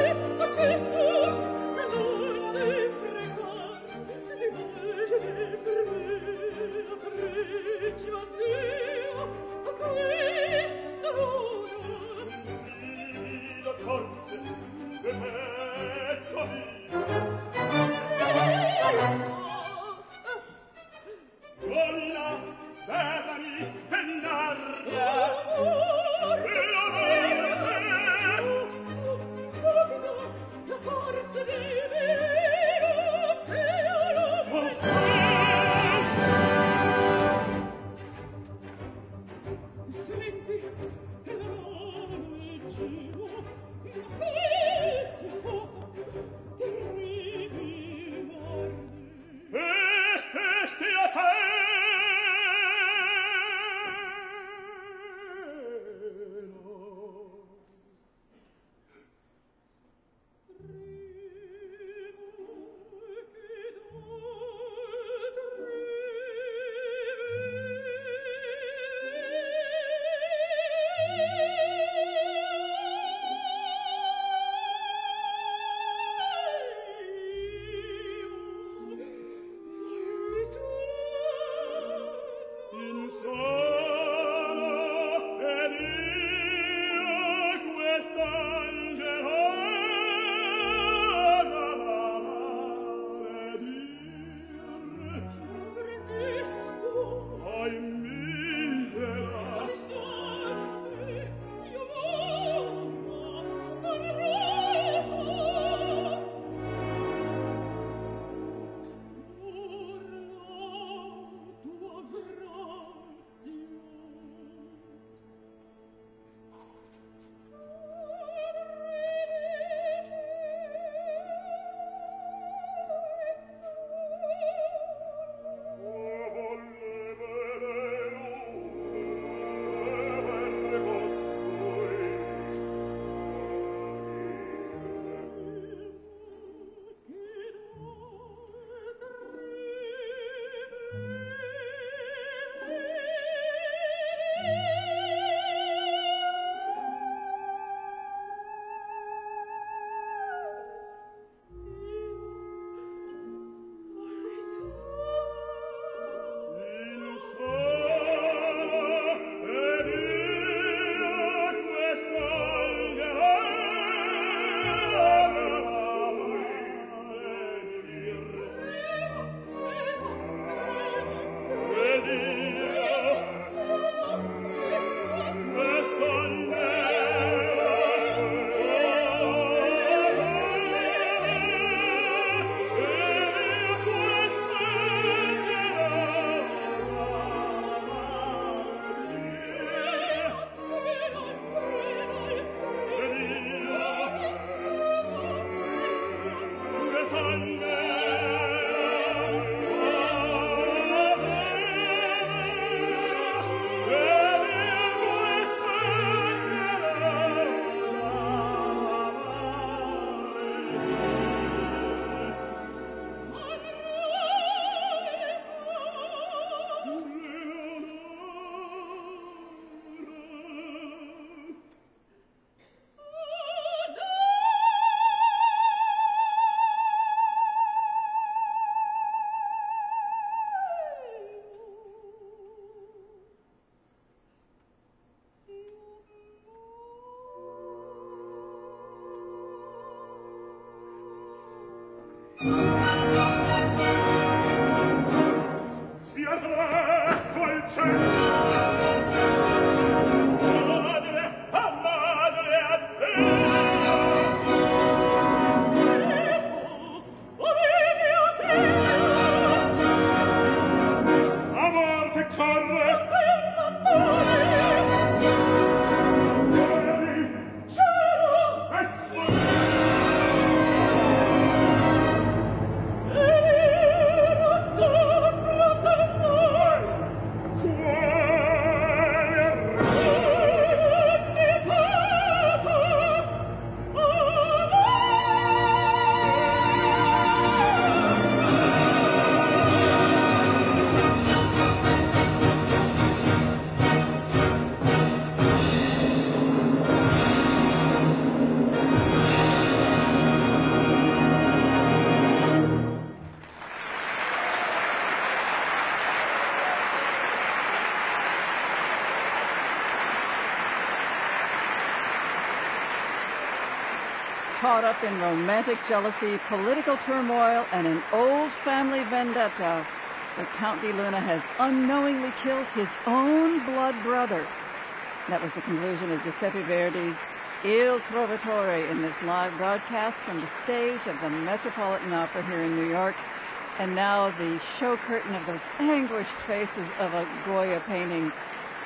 Caught up in romantic jealousy, political turmoil, and an old family vendetta, the Count di Luna has unknowingly killed his own blood brother. That was the conclusion of Giuseppe Verdi's Il Trovatore in this live broadcast from the stage of the Metropolitan Opera here in New York. And now the show curtain of those anguished faces of a Goya painting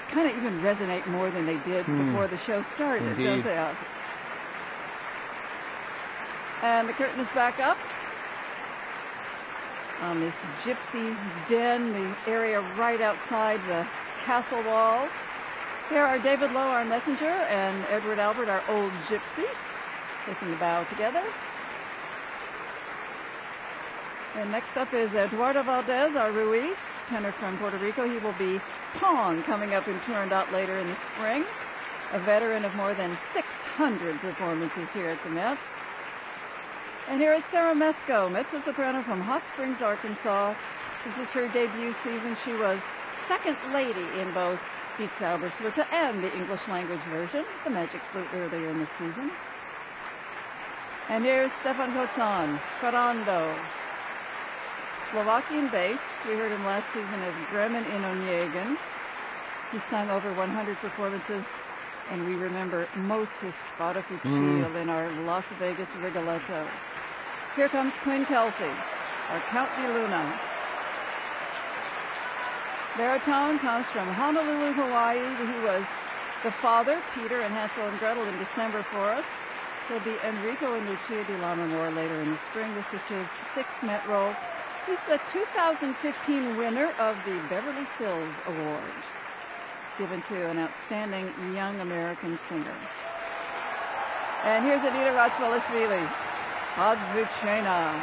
kind of even resonate more than they did before the show started, Indeed. don't they? And the curtain is back up on this gypsy's den, the area right outside the castle walls. Here are David Lowe, our messenger, and Edward Albert, our old gypsy, taking the bow together. And next up is Eduardo Valdez, our Ruiz, tenor from Puerto Rico. He will be Pong coming up in Turandot later in the spring, a veteran of more than 600 performances here at the Met. And here is Sarah Mesko, mezzo-soprano from Hot Springs, Arkansas. This is her debut season. She was second lady in both Die Zauberflöte and the English language version, the Magic Flute, earlier in the season. And here's Stefan Kocan, Ferrando, Slovakian bass. We heard him last season as Bremen in Onegin. He sung over 100 performances, and we remember most his Spada Fucile in our Las Vegas Rigoletto. Here comes Quinn Kelsey, our Count de Luna. Baritone comes from Honolulu, Hawaii. He was the father, Peter and Hansel and Gretel, in December for us. He'll be Enrico and Lucia di Lammermoor later in the spring. This is his 6th Met role. He's the 2015 winner of the Beverly Sills Award, given to an outstanding young American singer. And here's Anita Rachvalishvili, Azucena,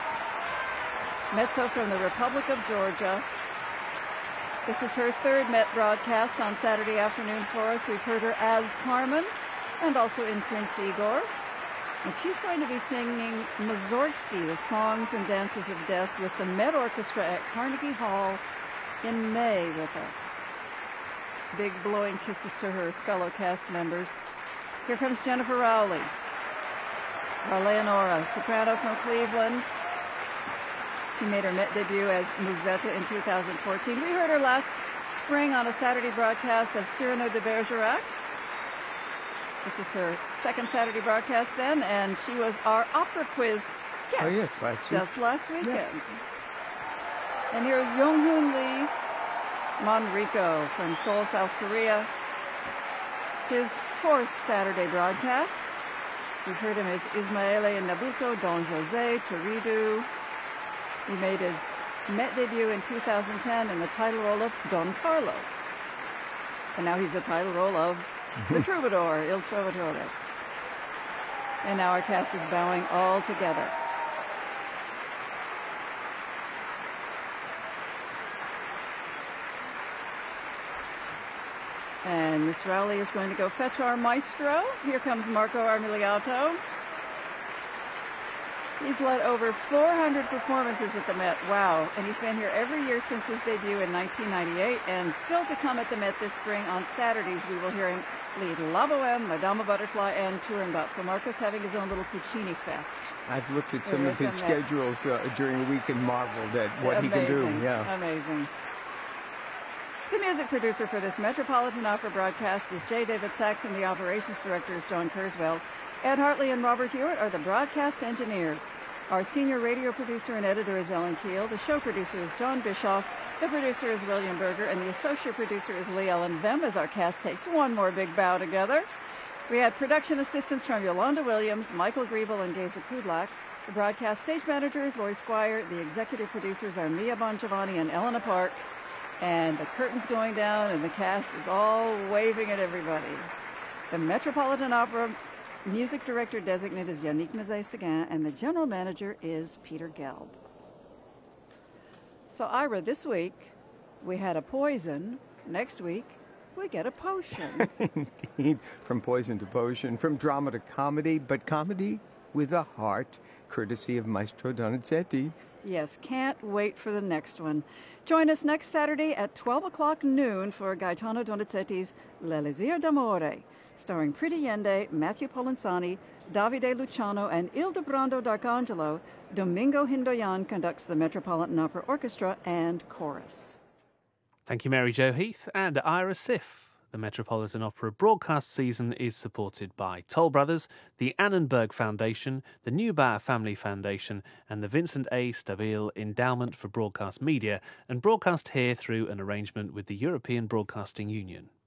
mezzo from the Republic of Georgia. This is her 3rd Met broadcast on Saturday afternoon for us. We've heard her as Carmen and also in Prince Igor. And she's going to be singing Mussorgsky, the Songs and Dances of Death, with the Met Orchestra at Carnegie Hall in May with us. Big blowing kisses to her fellow cast members. Here comes Jennifer Rowley, our Leonora, soprano from Cleveland. She made her Met debut as Musetta in 2014. We heard her last spring on a Saturday broadcast of Cyrano de Bergerac. This is her 2nd Saturday broadcast then, and she was our opera quiz guest. Oh, yes, just last weekend. Yeah. And here's Yonghoon Lee Monrico from Seoul, South Korea. His 4th Saturday broadcast. We've heard him as Ismaele in Nabucco, Don Jose, Turidu. He made his Met debut in 2010 in the title role of Don Carlo. And now he's the title role of the Troubadour, Il Trovatore. And now our cast is bowing all together. And Miss Rowley is going to go fetch our maestro. Here comes Marco Armiliato. He's led over 400 performances at the Met. Wow. And he's been here every year since his debut in 1998. And still to come at the Met this spring on Saturdays, we will hear him lead La Boheme, Madama Butterfly, and Turandot. So Marco's having his own little Puccini fest. I've looked at some of his schedules during the week and marveled at what he can do. Yeah. Amazing. The music producer for this Metropolitan Opera broadcast is J. David Saxon. The operations director is John Kurzweil. Ed Hartley and Robert Hewitt are the broadcast engineers. Our senior radio producer and editor is Ellen Keel. The show producer is John Bischoff. The producer is William Berger. And the associate producer is Lee Ellen Vem, as our cast takes one more big bow together. We had production assistance from Yolanda Williams, Michael Griebel, and Geza Kudlak. The broadcast stage manager is Lori Squire. The executive producers are Mia Bongiovanni and Elena Park. And the curtain's going down, and the cast is all waving at everybody. The Metropolitan Opera music director designate is Yannick Nézet-Séguin, and the general manager is Peter Gelb. So, Ira, this week we had a poison. Next week we get a potion. Indeed, from poison to potion, from drama to comedy, but comedy with a heart, courtesy of Maestro Donizetti. Yes, can't wait for the next one. Join us next Saturday at 12 o'clock noon for Gaetano Donizetti's L'Elisir d'Amore, starring Priti Yende, Matthew Polenzani, Davide Luciano, and Ildebrando D'Arcangelo. Domingo Hindoyan conducts the Metropolitan Opera Orchestra and Chorus. Thank you, Mary Jo Heath and Ira Sif. The Metropolitan Opera broadcast season is supported by Toll Brothers, the Annenberg Foundation, the Neubauer Family Foundation, and the Vincent A. Stabile Endowment for Broadcast Media, and broadcast here through an arrangement with the European Broadcasting Union.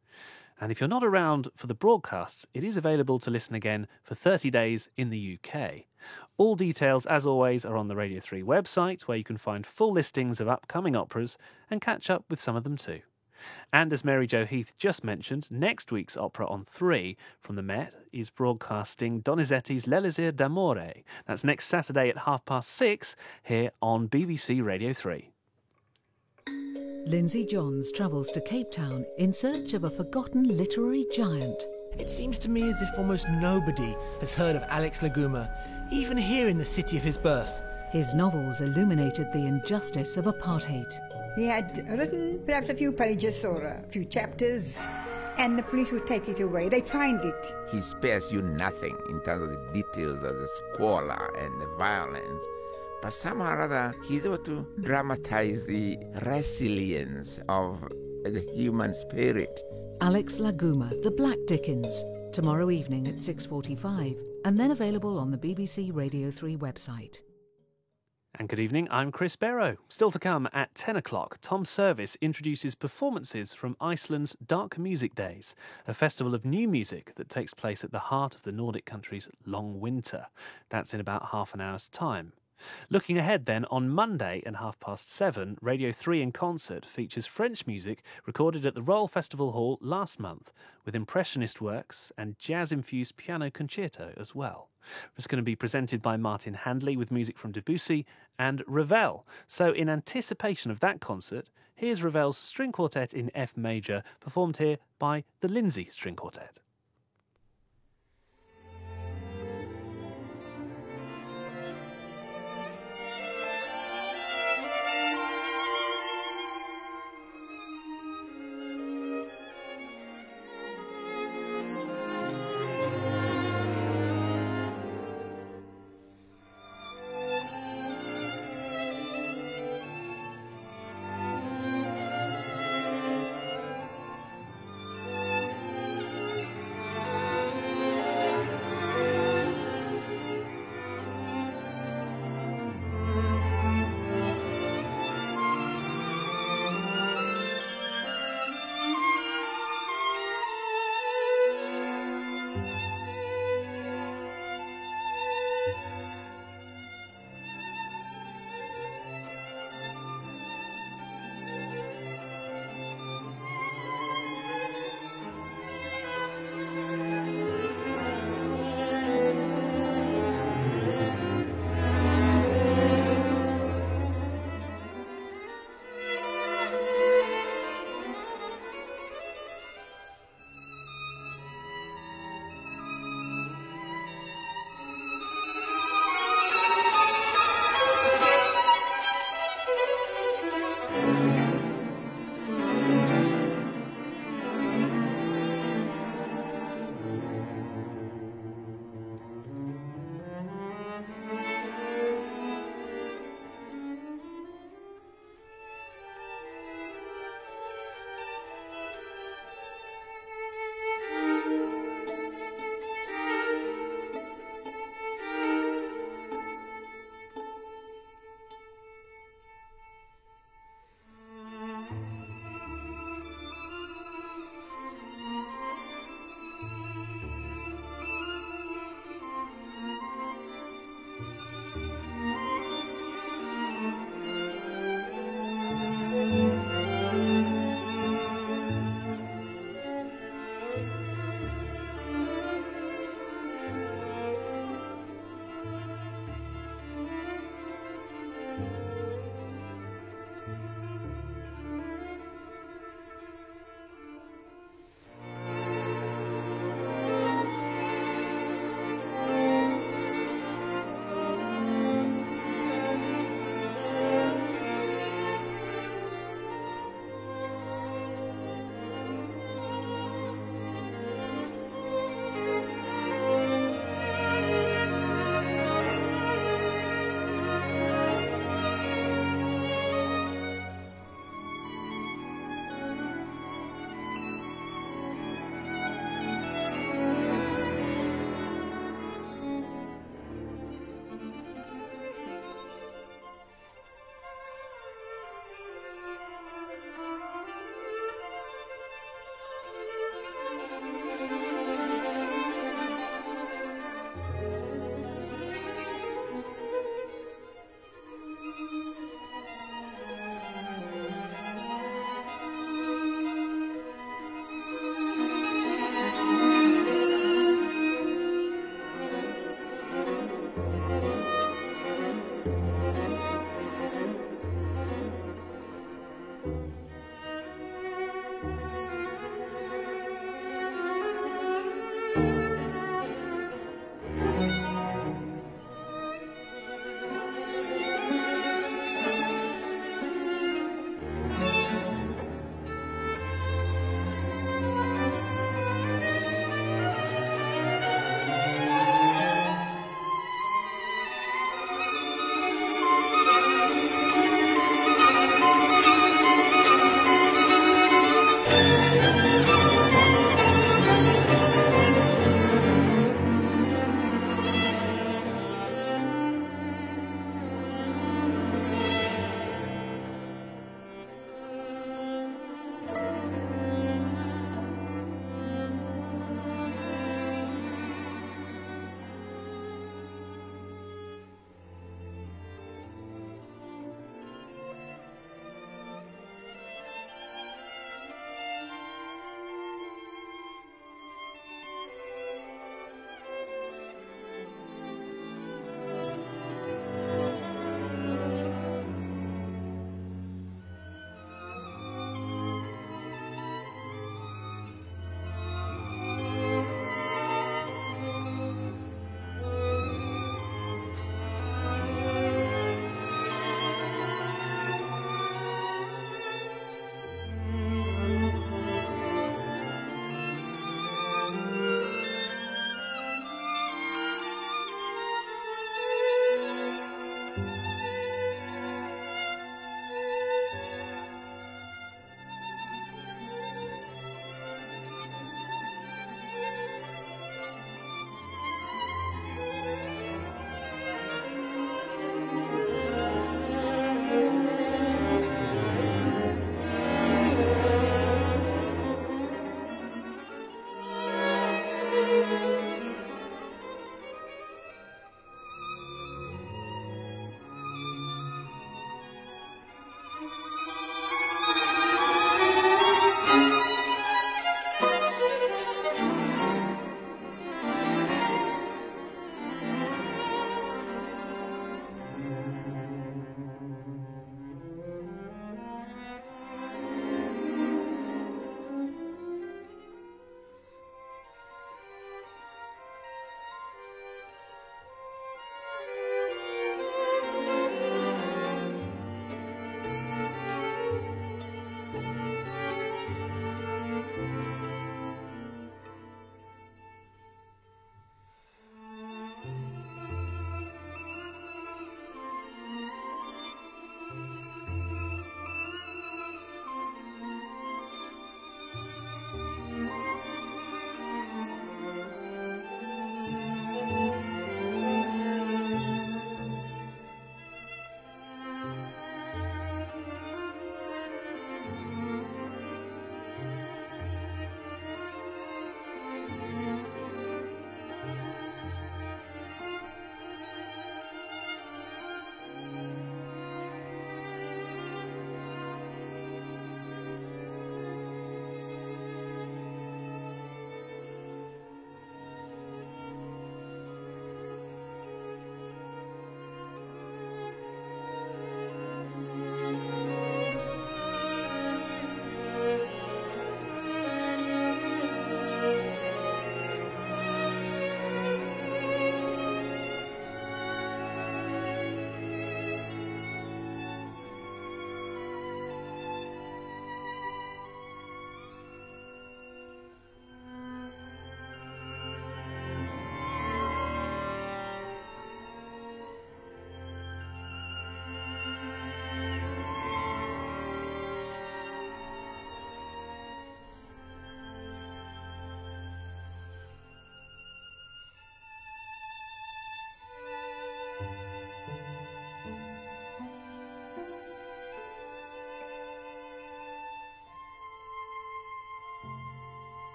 And if you're not around for the broadcasts, it is available to listen again for 30 days in the UK. All details, as always, are on the Radio 3 website, where you can find full listings of upcoming operas and catch up with some of them too. And as Mary Jo Heath just mentioned, next week's opera on 3 from the Met is broadcasting Donizetti's L'Elisir d'Amore. That's next Saturday at 6:30 here on BBC Radio 3. Lindsay Johns travels to Cape Town in search of a forgotten literary giant. It seems to me as if almost nobody has heard of Alex Laguma, even here in the city of his birth. His novels illuminated the injustice of apartheid. He had written perhaps a few pages or a few chapters, and the police would take it away. They'd find it. He spares you nothing in terms of the details of the squalor and the violence. But somehow or other, he's able to dramatize the resilience of the human spirit. Alex Laguma, The Black Dickens, tomorrow evening at 6:45, and then available on the BBC Radio 3 website. And good evening, I'm Chris Barrow. Still to come at 10 o'clock, Tom Service introduces performances from Iceland's Dark Music Days, a festival of new music that takes place at the heart of the Nordic country's long winter. That's in about half an hour's time. Looking ahead then, on Monday at 7:30, Radio 3 in Concert features French music recorded at the Royal Festival Hall last month, with impressionist works and jazz-infused piano concerto as well. It's going to be presented by Martin Handley with music from Debussy and Ravel. So in anticipation of that concert, here's Ravel's String Quartet in F major, performed here by the Lindsay String Quartet.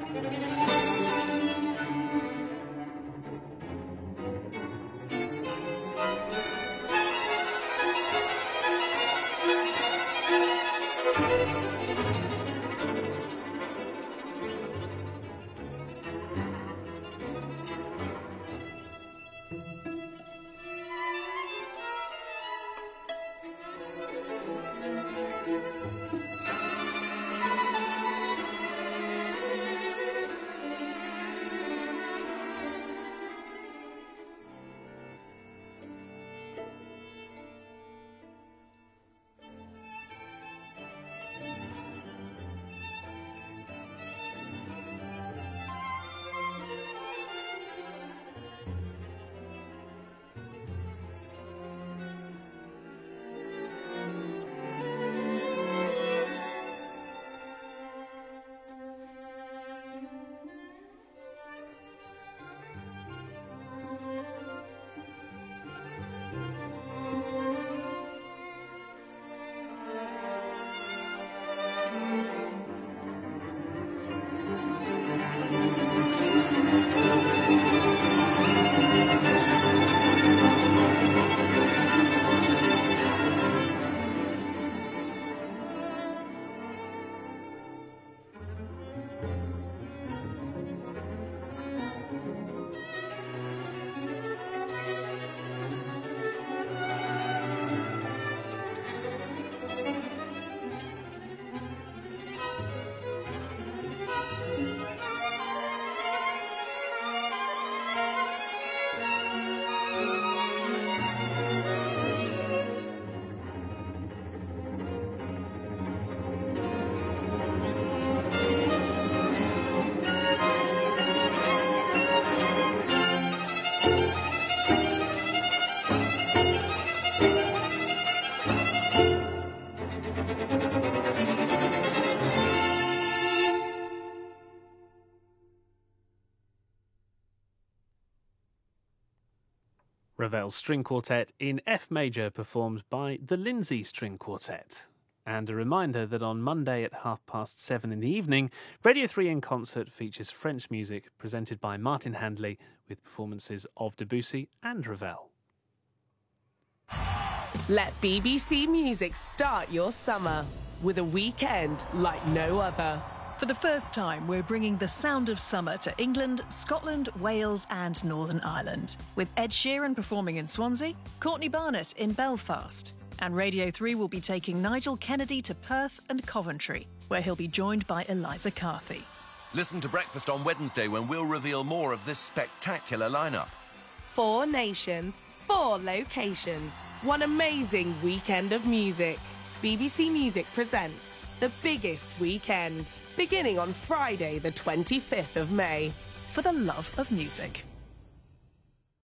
Ravel's String Quartet in F major, performed by the Lindsay String Quartet. And a reminder that on Monday at 7:30 in the evening, Radio 3 in Concert features French music presented by Martin Handley with performances of Debussy and Ravel. Let BBC Music start your summer with a weekend like no other. For the first time, we're bringing the sound of summer to England, Scotland, Wales and Northern Ireland, with Ed Sheeran performing in Swansea, Courtney Barnett in Belfast, and Radio 3 will be taking Nigel Kennedy to Perth and Coventry, where he'll be joined by Eliza Carthy. Listen to Breakfast on Wednesday when we'll reveal more of this spectacular lineup. 4 nations, 4 locations, one amazing weekend of music. BBC Music presents the biggest weekend, beginning on Friday the 25th of May. For the love of music.